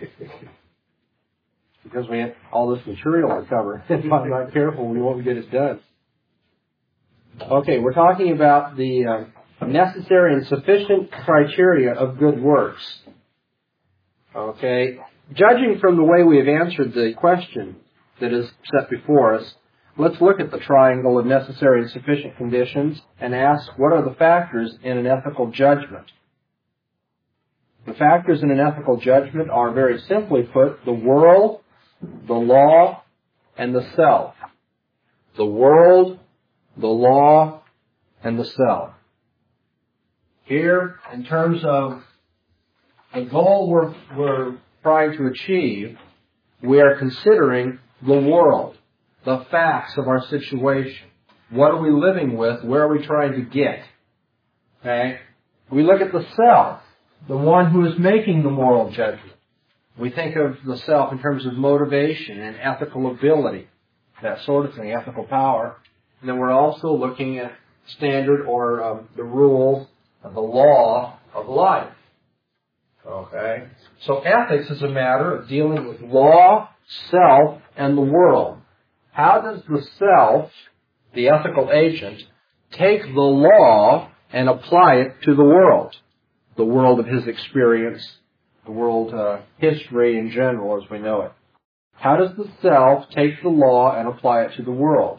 Because we have all this material to cover. If I'm not careful, we won't get it done. Okay, we're talking about the uh, necessary and sufficient criteria of good works. Okay, judging from the way we have answered the question that is set before us, let's look at the triangle of necessary and sufficient conditions and ask, what are the factors in an ethical judgment? The factors in an ethical judgment are, very simply put, the world, the law, and the self. The world, the law, and the self. Here, in terms of the goal we're, we're trying to achieve, we are considering the world, the facts of our situation. What are we living with? Where are we trying to get? Okay? We look at the self, the one who is making the moral judgment. We think of the self in terms of motivation and ethical ability, that sort of thing, ethical power. And then we're also looking at standard or um, the rules of the law of life. Okay? So ethics is a matter of dealing with law, self, and the world. How does the self, the ethical agent, take the law and apply it to the world? The world of his experience, the world uh, history in general as we know it. How does the self take the law and apply it to the world?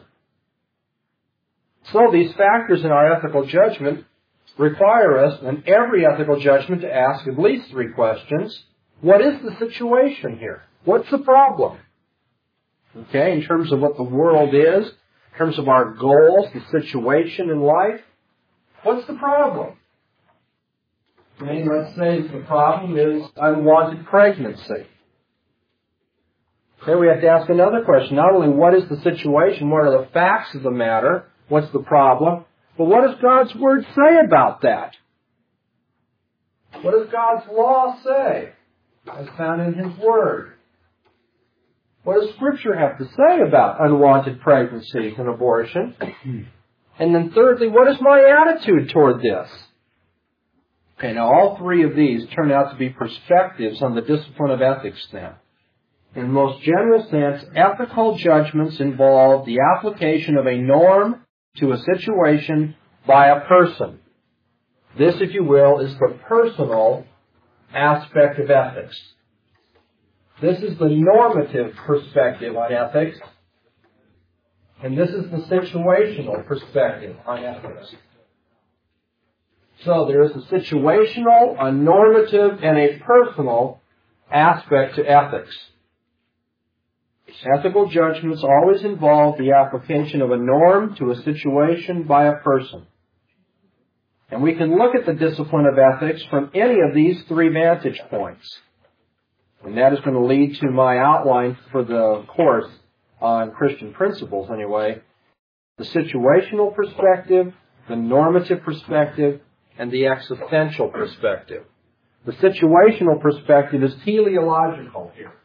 So these factors in our ethical judgment require us, in every ethical judgment, to ask at least three questions. What is the situation here? What's the problem? Okay, in terms of what the world is, in terms of our goals, the situation in life, what's the problem? Okay, let's say the problem is unwanted pregnancy. Okay, we have to ask another question. Not only what is the situation, what are the facts of the matter, what's the problem, but what does God's Word say about that? What does God's law say, as found in His Word? What does Scripture have to say about unwanted pregnancy and abortion? And then thirdly, what is my attitude toward this? Okay, now all three of these turn out to be perspectives on the discipline of ethics then. In the most general sense, ethical judgments involve the application of a norm to a situation by a person. This, if you will, is the personal aspect of ethics. This is the normative perspective on ethics, and this is the situational perspective on ethics. So there is a situational, a normative, and a personal aspect to ethics. Ethical judgments always involve the application of a norm to a situation by a person. And we can look at the discipline of ethics from any of these three vantage points. And that is going to lead to my outline for the course on Christian principles anyway. The situational perspective, the normative perspective, and the existential perspective. The situational perspective is teleological here.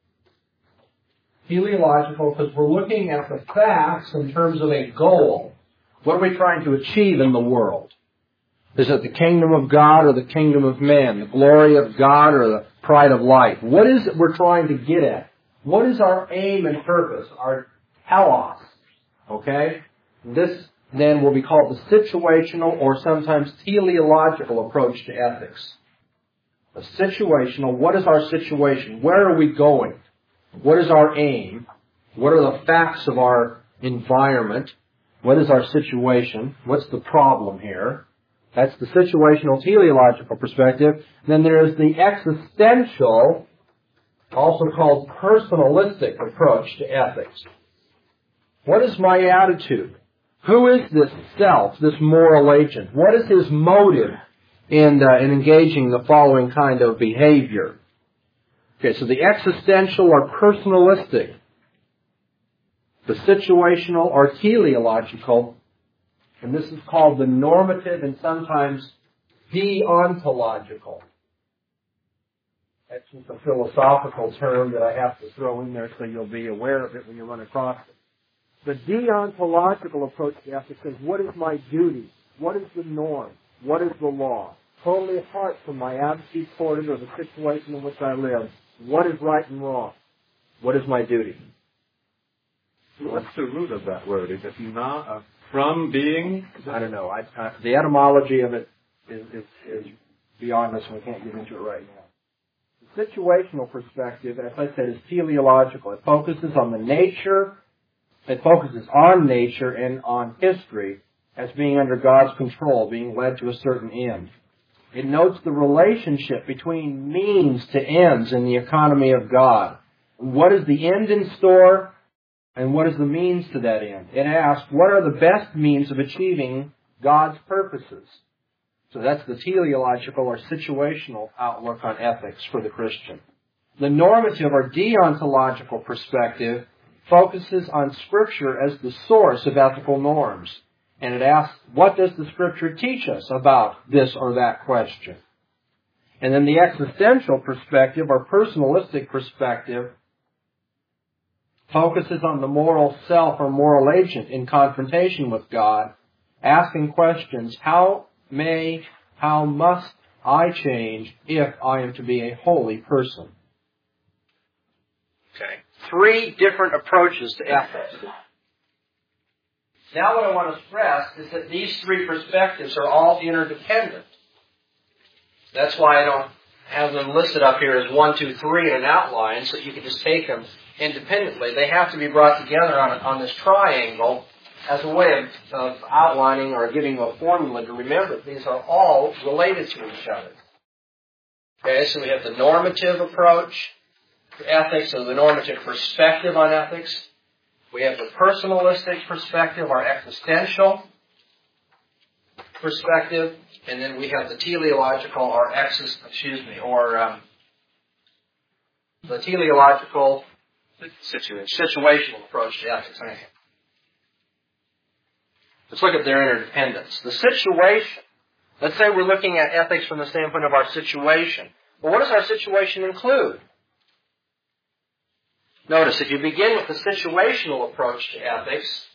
Teleological because we're looking at the facts in terms of a goal. What are we trying to achieve in the world? Is it the kingdom of God or the kingdom of man? The glory of God or the pride of life? What is it we're trying to get at? What is our aim and purpose? Our telos. Okay? This then will be called the situational or sometimes teleological approach to ethics. A situational, what is our situation? Where are we going? What is our aim? What are the facts of our environment? What is our situation? What's the problem here? That's the situational teleological perspective. Then there is the existential, also called personalistic approach to ethics. What is my attitude? Who is this self, this moral agent? What is his motive in, uh, in engaging the following kind of behavior? Okay, so the existential or personalistic, the situational or teleological, and this is called the normative and sometimes deontological. That's just a philosophical term that I have to throw in there so you'll be aware of it when you run across it. The deontological approach to ethics is, what is my duty? What is the norm? What is the law? Totally apart from my attitude toward it or the situation in which I live. What is right and wrong? What is my duty? What's the root of that word? Is it not uh, from being? I don't know. I, I, the etymology of it is, is, is beyond us, and we can't get into it right now. The situational perspective, as I said, is teleological. It focuses on the nature, it focuses on nature and on history as being under God's control, being led to a certain end. It notes the relationship between means to ends in the economy of God. What is the end in store, and what is the means to that end? It asks, what are the best means of achieving God's purposes? So that's the teleological or situational outlook on ethics for the Christian. The normative or deontological perspective focuses on Scripture as the source of ethical norms. And it asks, what does the Scripture teach us about this or that question? And then the existential perspective or personalistic perspective focuses on the moral self or moral agent in confrontation with God, asking questions, how may, how must I change if I am to be a holy person? Okay. Three different approaches to ethics. Now what I want to stress is that these three perspectives are all interdependent. That's why I don't have them listed up here as one, two, three in an outline, so you can just take them independently. They have to be brought together on, on this triangle as a way of, of outlining or giving a formula to remember. These are all related to each other. Okay, so we have the normative approach to ethics, or the normative perspective on ethics. We have the personalistic perspective, our existential perspective, and then we have the teleological, or exis, excuse me, or um, the teleological situation. situational approach to ethics. Let's look at their interdependence. The situation. Let's say we're looking at ethics from the standpoint of our situation. Well, what does our situation include? Notice, if you begin with the situational approach to ethics,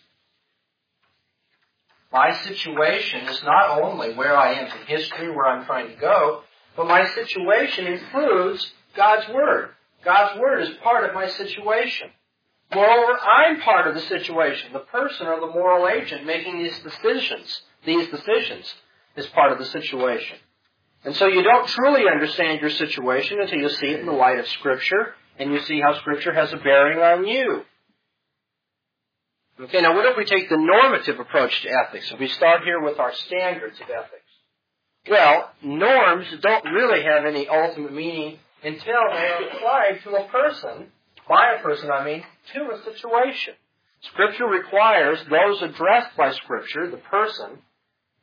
my situation is not only where I am in history, where I'm trying to go, but my situation includes God's Word. God's Word is part of my situation. Moreover, I'm part of the situation. The person or the moral agent making these decisions, these decisions, is part of the situation. And so you don't truly understand your situation until you see it in the light of Scripture, and you see how Scripture has a bearing on you. Okay, now what if we take the normative approach to ethics? If we start here with our standards of ethics. Well, norms don't really have any ultimate meaning until they are applied to a person, by a person I mean, to a situation. Scripture requires those addressed by Scripture, the person,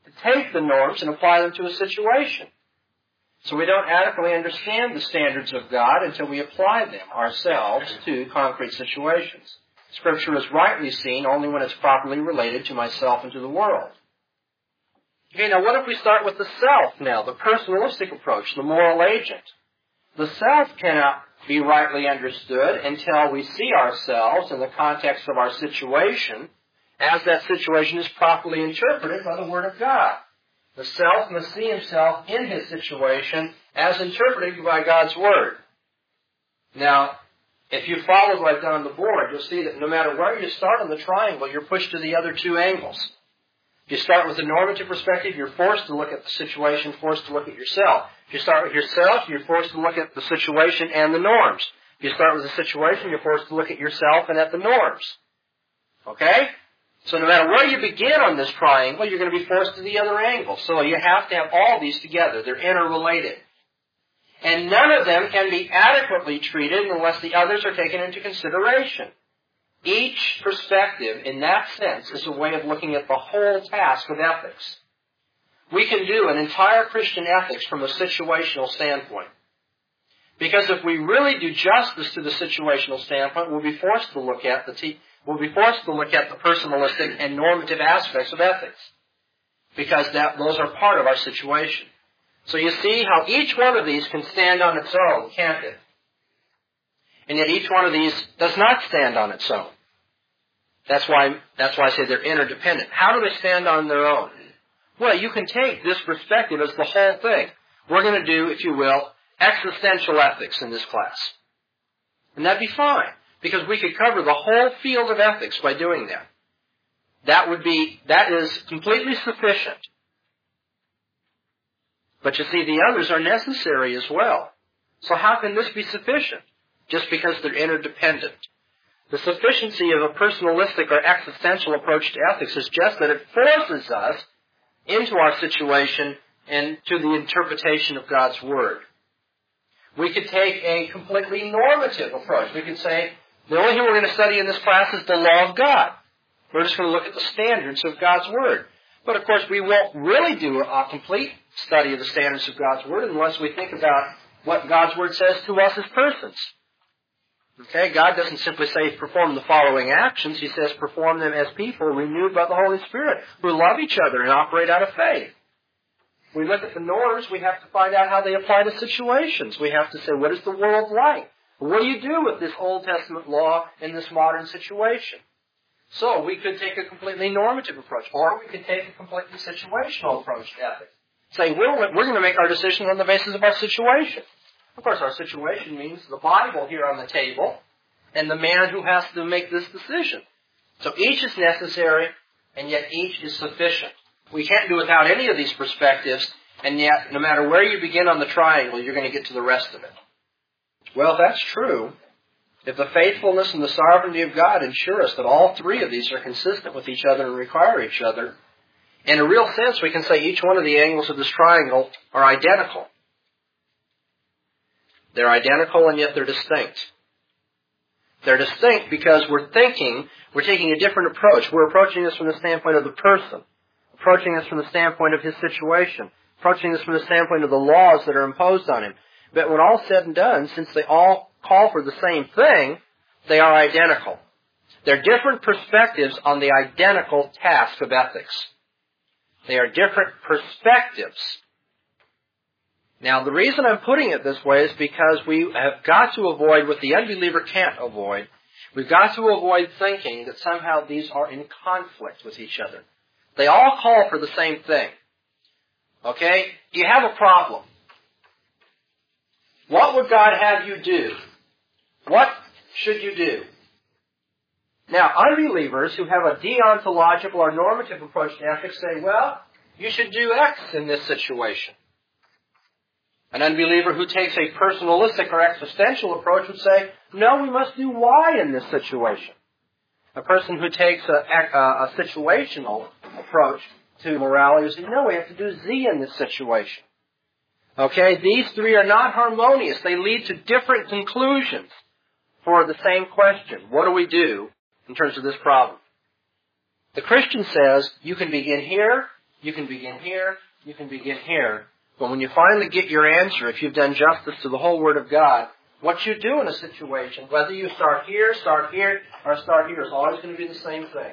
to take the norms and apply them to a situation. So we don't adequately understand the standards of God until we apply them ourselves to concrete situations. Scripture is rightly seen only when it's properly related to myself and to the world. Okay, now what if we start with the self now, the personalistic approach, the moral agent? The self cannot be rightly understood until we see ourselves in the context of our situation as that situation is properly interpreted by the Word of God. The self must see himself in his situation as interpreted by God's Word. Now, if you follow what I've done on the board, you'll see that no matter where you start on the triangle, you're pushed to the other two angles. If you start with a normative perspective, you're forced to look at the situation, forced to look at yourself. If you start with yourself, you're forced to look at the situation and the norms. If you start with the situation, you're forced to look at yourself and at the norms. Okay? So no matter where you begin on this triangle, you're going to be forced to the other angle. So you have to have all these together. They're interrelated. And none of them can be adequately treated unless the others are taken into consideration. Each perspective, in that sense, is a way of looking at the whole task of ethics. We can do an entire Christian ethics from a situational standpoint. Because if we really do justice to the situational standpoint, we'll be forced to look at the te- we'll be forced to look at the personalistic and normative aspects of ethics. Because that, those are part of our situation. So you see how each one of these can stand on its own, can't it? And yet each one of these does not stand on its own. That's why, that's why I say they're interdependent. How do they stand on their own? Well, you can take this perspective as the whole thing. We're going to do, if you will, existential ethics in this class. And that'd be fine, because we could cover the whole field of ethics by doing that. That would be, that is completely sufficient. But you see, the others are necessary as well. So how can this be sufficient? Just because they're interdependent. The sufficiency of a personalistic or existential approach to ethics is just that it forces us into our situation and to the interpretation of God's Word. We could take a completely normative approach. We could say, the only thing we're going to study in this class is the law of God. We're just going to look at the standards of God's Word. But of course, we won't really do a complete study of the standards of God's Word unless we think about what God's Word says to us as persons. Okay, God doesn't simply say perform the following actions. He says perform them as people renewed by the Holy Spirit who love each other and operate out of faith. We look at the norms, we have to find out how they apply to situations. We have to say, what is the world like? What do you do with this Old Testament law in this modern situation? So we could take a completely normative approach, or we could take a completely situational approach to ethics. Say, we're, we're going to make our decisions on the basis of our situation. Of course, our situation means the Bible here on the table and the man who has to make this decision. So each is necessary, and yet each is sufficient. We can't do without any of these perspectives, and yet no matter where you begin on the triangle, you're going to get to the rest of it. Well, if that's true, if the faithfulness and the sovereignty of God ensure us that all three of these are consistent with each other and require each other, in a real sense, we can say each one of the angles of this triangle are identical. They're identical, and yet they're distinct. They're distinct because we're thinking, we're taking a different approach. We're approaching this from the standpoint of the person, approaching this from the standpoint of his situation, approaching this from the standpoint of the laws that are imposed on him. But when all said and done, since they all call for the same thing, they are identical. They're different perspectives on the identical task of ethics. They are different perspectives. Now, the reason I'm putting it this way is because we have got to avoid what the unbeliever can't avoid. We've got to avoid thinking that somehow these are in conflict with each other. They all call for the same thing. Okay? Do you have a problem? What would God have you do? What should you do? Now, unbelievers who have a deontological or normative approach to ethics say, well, you should do X in this situation. An unbeliever who takes a personalistic or existential approach would say, no, we must do Y in this situation. A person who takes a, a, a situational approach to morality would say, no, we have to do Z in this situation. Okay, these three are not harmonious. They lead to different conclusions for the same question. What do we do in terms of this problem? The Christian says, you can begin here You can begin here, you can begin here. But when you finally get your answer, if you've done justice to the whole Word of God, what you do in a situation, whether you start here, start here, or start here, is always going to be the same thing.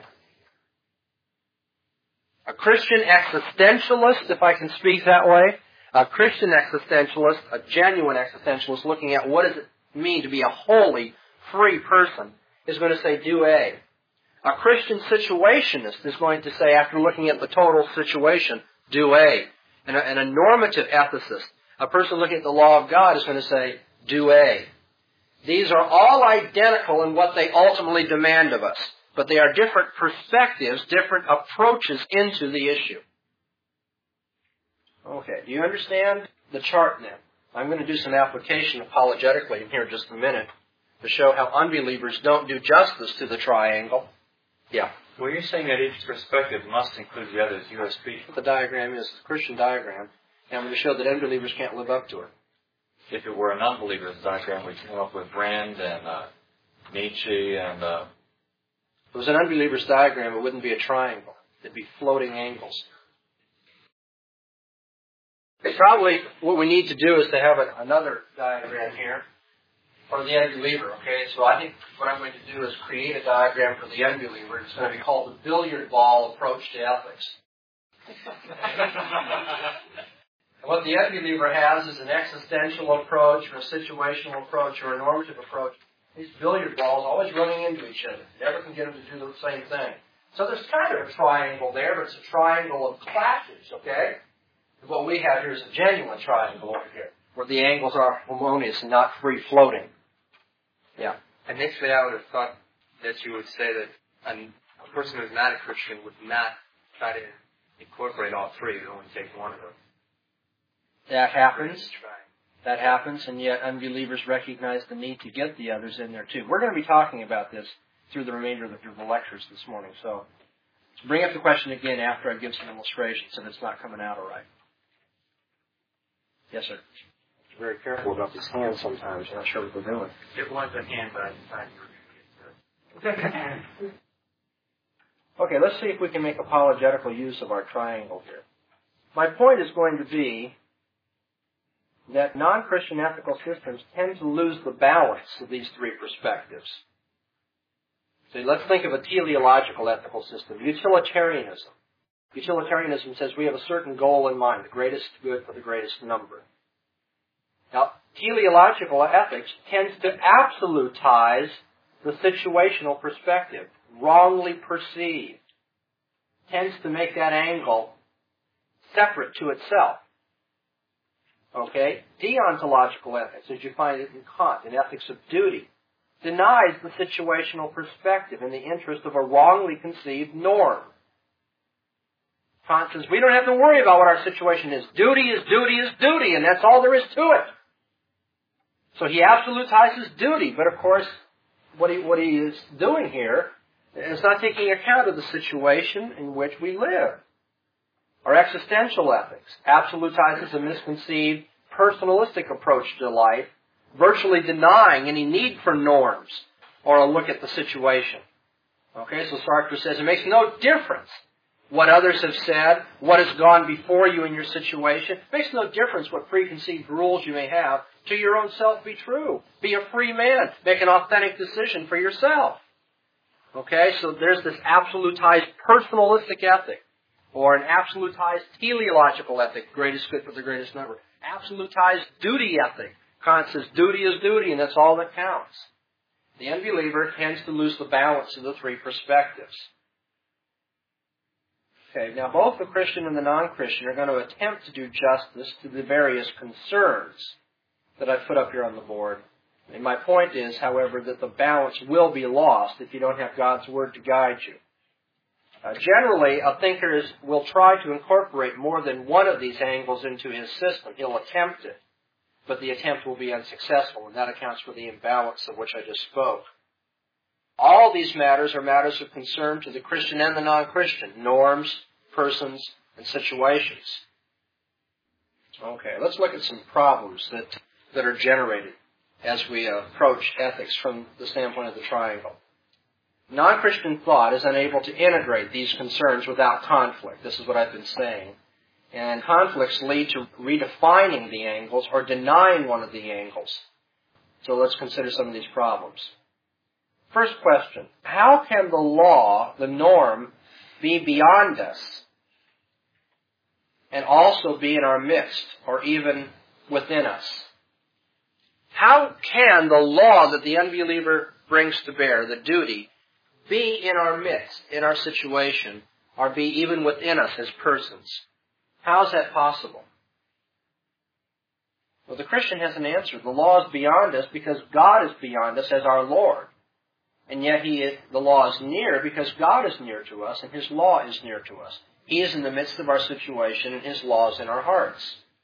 A Christian existentialist, if I can speak that way, a Christian existentialist, a genuine existentialist, looking at what does it mean to be a holy, free person, is going to say, do A. A Christian situationist is going to say, after looking at the total situation, do A. And a, and a normative ethicist, a person looking at the law of God, is going to say, do A. These are all identical in what they ultimately demand of us, but they are different perspectives, different approaches into the issue. Okay, do you understand the chart now? I'm going to do some application apologetically in here in just a minute to show how unbelievers don't do justice to the triangle. Yeah. Well, you're saying that each perspective must include the others. U S P. The diagram is a Christian diagram, and I'm going to show that unbelievers can't live up to it. If it were an unbeliever's diagram, we'd come up with Rand and uh, Nietzsche and... Uh... If it was an unbeliever's diagram, it wouldn't be a triangle. It'd be floating angles. Probably what we need to do is to have a, another diagram here for the unbeliever, okay? So I think what I'm going to do is create a diagram for the unbeliever. It's going to be called the billiard ball approach to ethics. And what the unbeliever has is an existential approach or a situational approach or a normative approach. These billiard balls always running into each other. Never can get them to do the same thing. So there's kind of a triangle there, but it's a triangle of clashes, okay? What we have here is a genuine triangle over here, where the angles are harmonious and not free-floating. Yeah. Initially, I would have thought that you would say that a, a person who's not a Christian would not try to incorporate all three, would only take one of them. That happens. That happens, and yet unbelievers recognize the need to get the others in there too. We're going to be talking about this through the remainder of the, through the lectures this morning. So bring up the question again after I give some illustrations if it's not coming out all right. Yes, sir. You're very careful about these hands sometimes. You're not sure what they're doing. It was a hand, but I decided you were going to get to it. Okay, let's see if we can make apologetical use of our triangle here. My point is going to be that non-Christian ethical systems tend to lose the balance of these three perspectives. So let's think of a teleological ethical system, utilitarianism. Utilitarianism says we have a certain goal in mind, the greatest good for the greatest number. Now, teleological ethics tends to absolutize the situational perspective, wrongly perceived. Tends to make that angle separate to itself. Okay? Deontological ethics, as you find it in Kant, in Ethics of Duty, denies the situational perspective in the interest of a wrongly conceived norm. Kant says, we don't have to worry about what our situation is. Duty is duty is duty, and that's all there is to it. So he absolutizes duty, but of course, what he, what he is doing here is not taking account of the situation in which we live. Our existential ethics absolutizes a misconceived, personalistic approach to life, virtually denying any need for norms or a look at the situation. Okay, so Sartre says it makes no difference what others have said, what has gone before you in your situation. It makes no difference what preconceived rules you may have. To your own self be true. Be a free man. Make an authentic decision for yourself. Okay, so there's this absolutized personalistic ethic, or an absolutized teleological ethic, greatest good for the greatest number. Absolutized duty ethic. Kant says duty is duty, and that's all that counts. The unbeliever tends to lose the balance of the three perspectives. Okay, now both the Christian and the non-Christian are going to attempt to do justice to the various concerns that I've put up here on the board. And my point is, however, that the balance will be lost if you don't have God's Word to guide you. Uh, generally, a thinker is, will try to incorporate more than one of these angles into his system. He'll attempt it, but the attempt will be unsuccessful, and that accounts for the imbalance of which I just spoke. All these matters are matters of concern to the Christian and the non-Christian, norms, persons, and situations. Okay, let's look at some problems that, that are generated as we approach ethics from the standpoint of the triangle. Non-Christian thought is unable to integrate these concerns without conflict. This is what I've been saying. And conflicts lead to redefining the angles or denying one of the angles. So let's consider some of these problems. First question, how can the law, the norm, be beyond us and also be in our midst or even within us? How can the law that the unbeliever brings to bear, the duty, be in our midst, in our situation, or be even within us as persons? How is that possible? Well, the Christian has an answer. The law is beyond us because God is beyond us as our Lord. And yet he is, the law is near because God is near to us and His law is near to us. He is in the midst of our situation and His law is in our hearts.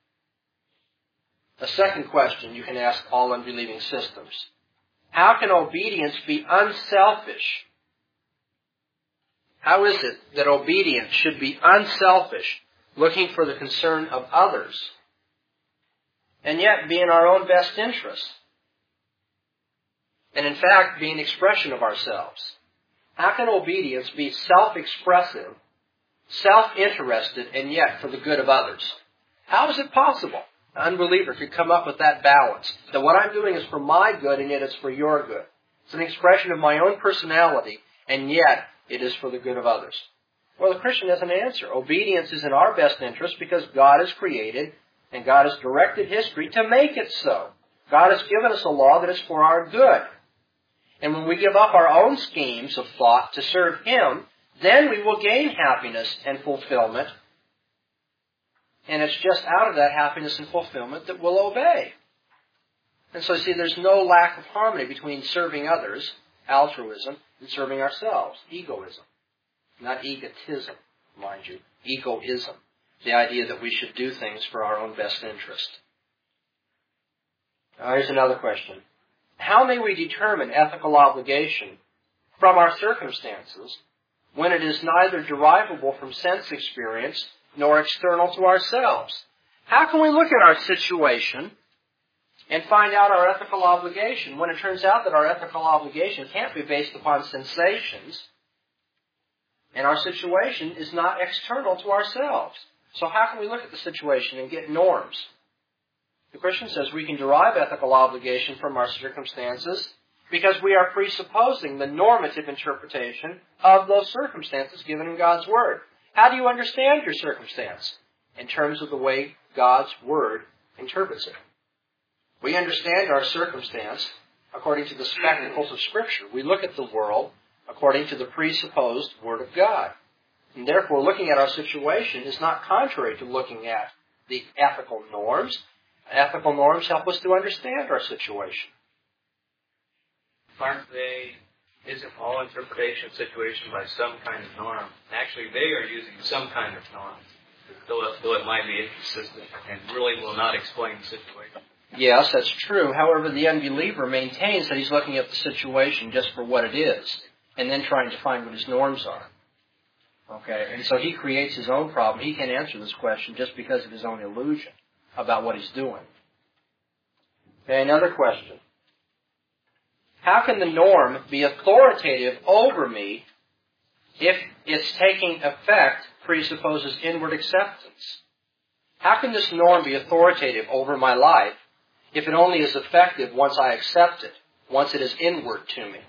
A second question you can ask all unbelieving systems. How can obedience be unselfish? How is it that obedience should be unselfish, looking for the concern of others, and yet be in our own best interest? And in fact, be an expression of ourselves. How can obedience be self-expressive, self-interested, and yet for the good of others? How is it possible? An unbeliever could come up with that balance, that what I'm doing is for my good, and yet it's for your good. It's an expression of my own personality, and yet it is for the good of others. Well, the Christian has an answer. Obedience is in our best interest because God has created and God has directed history to make it so. God has given us a law that is for our good. And when we give up our own schemes of thought to serve Him, then we will gain happiness and fulfillment. And it's just out of that happiness and fulfillment that we'll obey. And so, see, there's no lack of harmony between serving others, altruism, and serving ourselves, egoism. Not egotism, mind you, egoism. The idea that we should do things for our own best interest. Now, here's another question. How may we determine ethical obligation from our circumstances when it is neither derivable from sense experience nor external to ourselves? How can we look at our situation and find out our ethical obligation when it turns out that our ethical obligation can't be based upon sensations and our situation is not external to ourselves? So how can we look at the situation and get norms? The Christian says we can derive ethical obligation from our circumstances because we are presupposing the normative interpretation of those circumstances given in God's Word. How do you understand your circumstance? In terms of the way God's Word interprets it. We understand our circumstance according to the spectacles of Scripture. We look at the world according to the presupposed Word of God. And therefore, looking at our situation is not contrary to looking at the ethical norms. Ethical norms help us to understand our situation. Aren't they, isn't all interpretation of situation by some kind of norm? Actually, they are using some kind of norm, though it, though it might be inconsistent and really will not explain the situation. Yes, that's true. However, the unbeliever maintains that he's looking at the situation just for what it is, and then trying to find what his norms are. Okay, and so he creates his own problem. He can't answer this question just because of his own illusion about what he's doing. Okay, another question. How can the norm be authoritative over me if its taking effect presupposes inward acceptance? How can this norm be authoritative over my life if it only is effective once I accept it, once it is inward to me?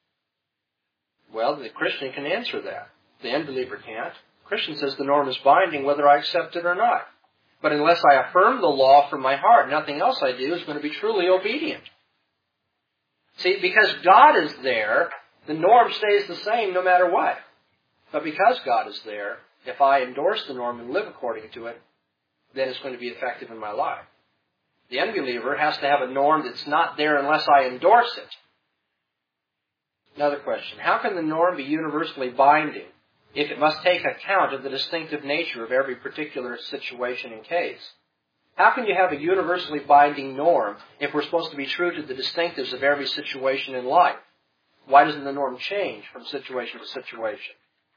Well, the Christian can answer that. The unbeliever can't. The Christian says the norm is binding whether I accept it or not. But unless I affirm the law from my heart, nothing else I do is going to be truly obedient. See, because God is there, the norm stays the same no matter what. But because God is there, if I endorse the norm and live according to it, then it's going to be effective in my life. The unbeliever has to have a norm that's not there unless I endorse it. Another question. How can the norm be universally binding if it must take account of the distinctive nature of every particular situation and case? How can you have a universally binding norm if we're supposed to be true to the distinctives of every situation in life? Why doesn't the norm change from situation to situation?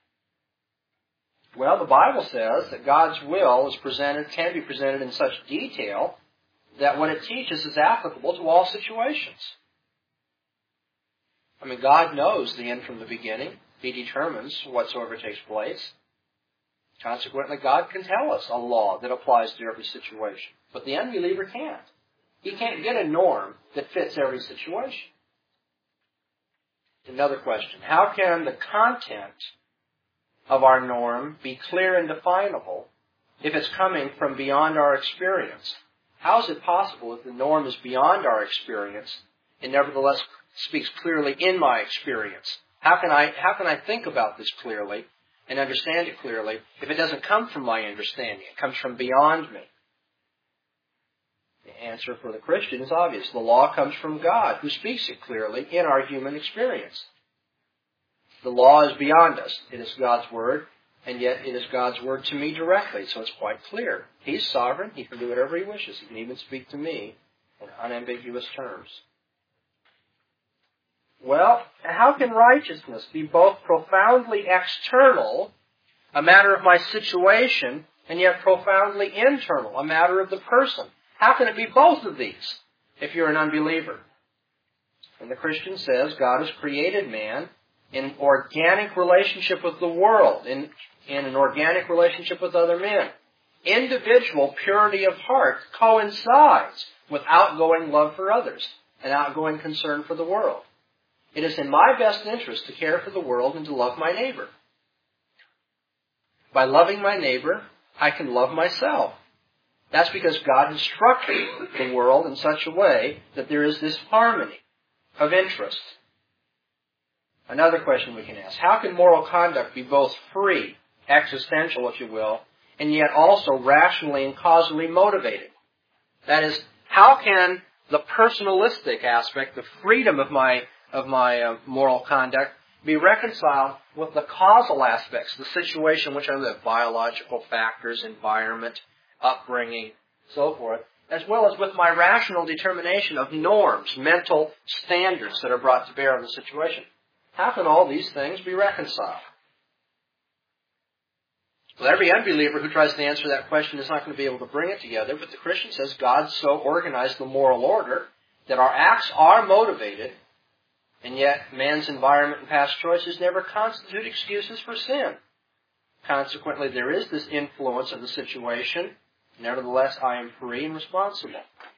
Well, the Bible says that God's will is presented, can be presented in such detail that what it teaches is applicable to all situations. I mean, God knows the end from the beginning. He determines whatsoever takes place. Consequently, God can tell us a law that applies to every situation. But the unbeliever can't. He can't get a norm that fits every situation. Another question. How can the content of our norm be clear and definable if it's coming from beyond our experience? How is it possible if the norm is beyond our experience and nevertheless speaks clearly in my experience? How can I, how can I think about this clearly and understand it clearly if it doesn't come from my understanding? It comes from beyond me. The answer for the Christian is obvious. The law comes from God, who speaks it clearly in our human experience. The law is beyond us. It is God's Word, and yet it is God's Word to me directly, so it's quite clear. He's sovereign. He can do whatever He wishes. He can even speak to me in unambiguous terms. Well, how can righteousness be both profoundly external, a matter of my situation, and yet profoundly internal, a matter of the person? How can it be both of these if you're an unbeliever? And the Christian says God has created man in organic relationship with the world, in, in an organic relationship with other men. Individual purity of heart coincides with outgoing love for others and outgoing concern for the world. It is in my best interest to care for the world and to love my neighbor. By loving my neighbor, I can love myself. That's because God has structured the world in such a way that there is this harmony of interest. Another question we can ask, how can moral conduct be both free, existential if you will, and yet also rationally and causally motivated? That is, how can the personalistic aspect, the freedom of my of my uh, moral conduct, be reconciled with the causal aspects, the situation in which I live, biological factors, environment, upbringing, so forth, as well as with my rational determination of norms, mental standards that are brought to bear on the situation? How can all these things be reconciled? Well, every unbeliever who tries to answer that question is not going to be able to bring it together, but the Christian says God so organized the moral order that our acts are motivated, and yet man's environment and past choices never constitute excuses for sin. Consequently, there is this influence of the situation. Nevertheless, I am free and responsible.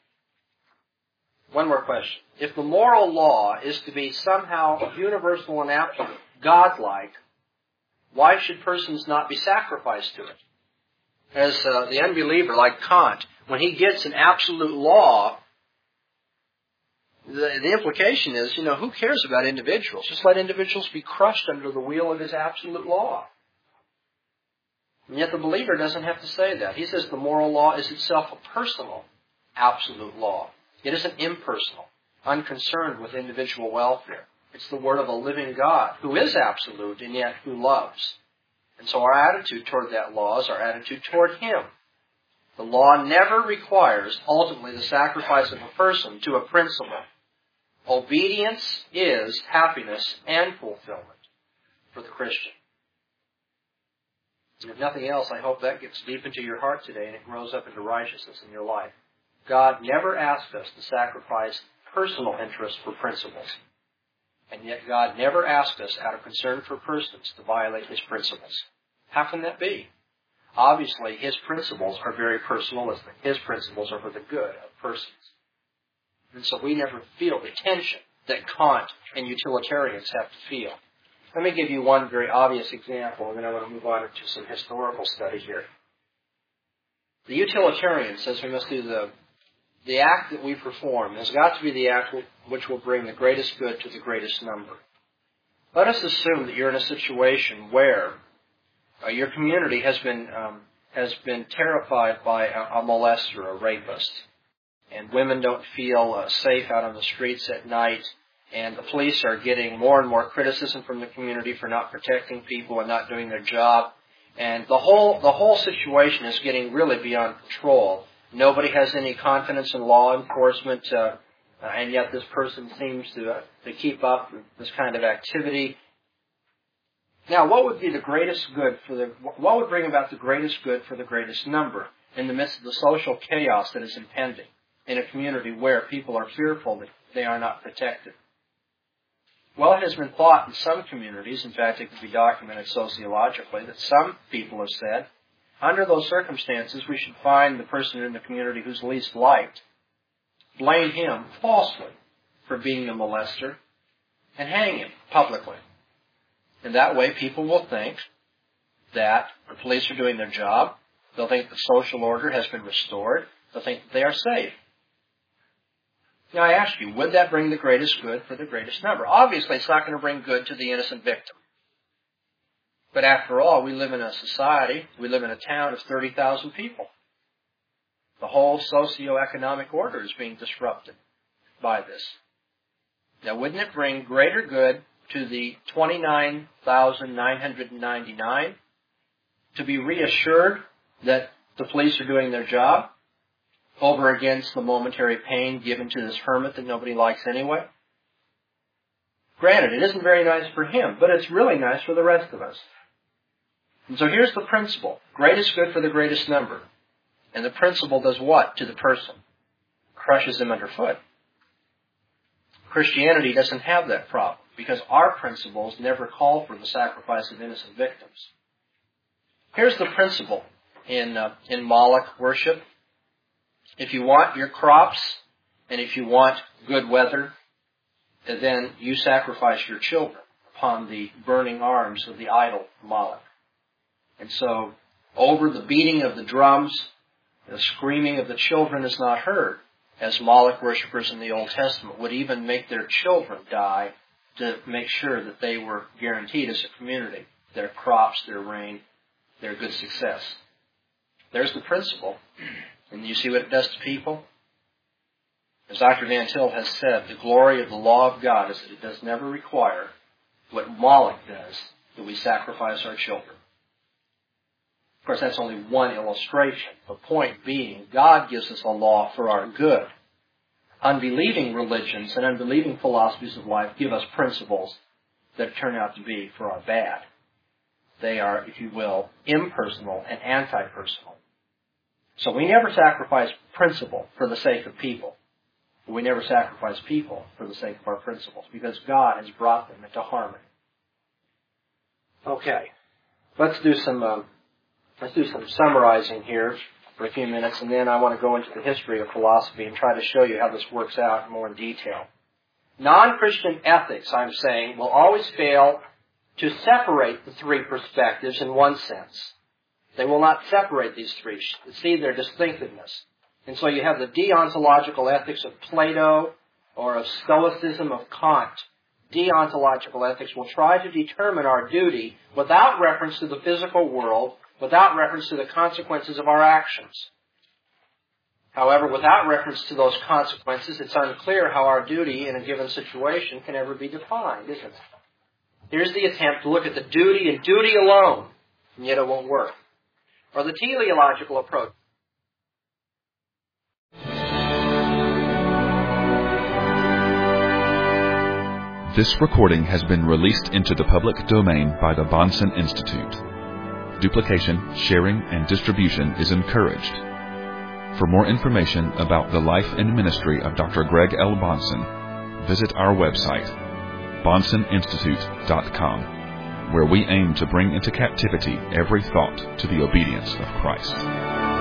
One more question. If the moral law is to be somehow universal and absolute, godlike, why should persons not be sacrificed to it? As uh, the unbeliever, like Kant, when he gets an absolute law, the, the implication is, you know, who cares about individuals? Just let individuals be crushed under the wheel of his absolute law. And yet the believer doesn't have to say that. He says the moral law is itself a personal, absolute law. It isn't impersonal, unconcerned with individual welfare. It's the word of a living God who is absolute and yet who loves. And so our attitude toward that law is our attitude toward Him. The law never requires ultimately the sacrifice of a person to a principle. Obedience is happiness and fulfillment for the Christian. And if nothing else, I hope that gets deep into your heart today and it grows up into righteousness in your life. God never asked us to sacrifice personal interests for principles. And yet God never asked us, out of concern for persons, to violate His principles. How can that be? Obviously, His principles are very personalistic. His principles are for the good of persons. And so we never feel the tension that Kant and utilitarians have to feel. Let me give you one very obvious example, and then I want to move on to some historical study here. The utilitarian says we must do the, the act that we perform has got to be the act which will bring the greatest good to the greatest number. Let us assume that you're in a situation where uh, your community has been um, has been terrified by a, a molester, a rapist, and women don't feel uh, safe out on the streets at night. And the police are getting more and more criticism from the community for not protecting people and not doing their job. And the whole the whole situation is getting really beyond control. Nobody has any confidence in law enforcement, uh, and yet this person seems to uh, to keep up with this kind of activity. Now, what would be the greatest good for the? What would bring about the greatest good for the greatest number in the midst of the social chaos that is impending in a community where people are fearful that they are not protected? Well, it has been thought in some communities, in fact it can be documented sociologically, that some people have said, under those circumstances we should find the person in the community who's least liked, blame him falsely for being a molester, and hang him publicly. And that way people will think that the police are doing their job, they'll think the social order has been restored, they'll think that they are safe. Now I ask you, would that bring the greatest good for the greatest number? Obviously it's not going to bring good to the innocent victim. But after all, we live in a society, we live in a town of thirty thousand people. The whole socioeconomic order is being disrupted by this. Now wouldn't it bring greater good to the twenty-nine thousand nine hundred ninety-nine to be reassured that the police are doing their job over against the momentary pain given to this hermit that nobody likes anyway? Granted, it isn't very nice for him, but it's really nice for the rest of us. And so here's the principle. Greatest good for the greatest number. And the principle does what to the person? Crushes him underfoot. Christianity doesn't have that problem because our principles never call for the sacrifice of innocent victims. Here's the principle in, uh, in Moloch worship. If you want your crops and if you want good weather, then you sacrifice your children upon the burning arms of the idol Moloch. And so, over the beating of the drums, the screaming of the children is not heard, as Moloch worshippers in the Old Testament would even make their children die to make sure that they were guaranteed as a community their crops, their rain, their good success. There's the principle. And you see what it does to people? As Doctor Van Til has said, the glory of the law of God is that it does never require what Moloch does, that we sacrifice our children. Of course, that's only one illustration. The point being, God gives us a law for our good. Unbelieving religions and unbelieving philosophies of life give us principles that turn out to be for our bad. They are, if you will, impersonal and anti-personal. So we never sacrifice principle for the sake of people. We never sacrifice people for the sake of our principles because God has brought them into harmony. Okay, let's do some um, let's do some summarizing here for a few minutes, and then I want to go into the history of philosophy and try to show you how this works out more in detail. Non-Christian ethics, I'm saying, will always fail to separate the three perspectives in one sense. They will not separate these three, see their distinctiveness. And so you have the deontological ethics of Plato or of Stoicism of Kant. Deontological ethics will try to determine our duty without reference to the physical world, without reference to the consequences of our actions. However, without reference to those consequences, it's unclear how our duty in a given situation can ever be defined, isn't it? Here's the attempt to look at the duty and duty alone, and yet it won't work. Or the teleological approach. This recording has been released into the public domain by the Bahnsen Institute. Duplication, sharing, and distribution is encouraged. For more information about the life and ministry of Doctor Greg L. Bahnsen, visit our website, bahnsen institute dot com, where we aim to bring into captivity every thought to the obedience of Christ.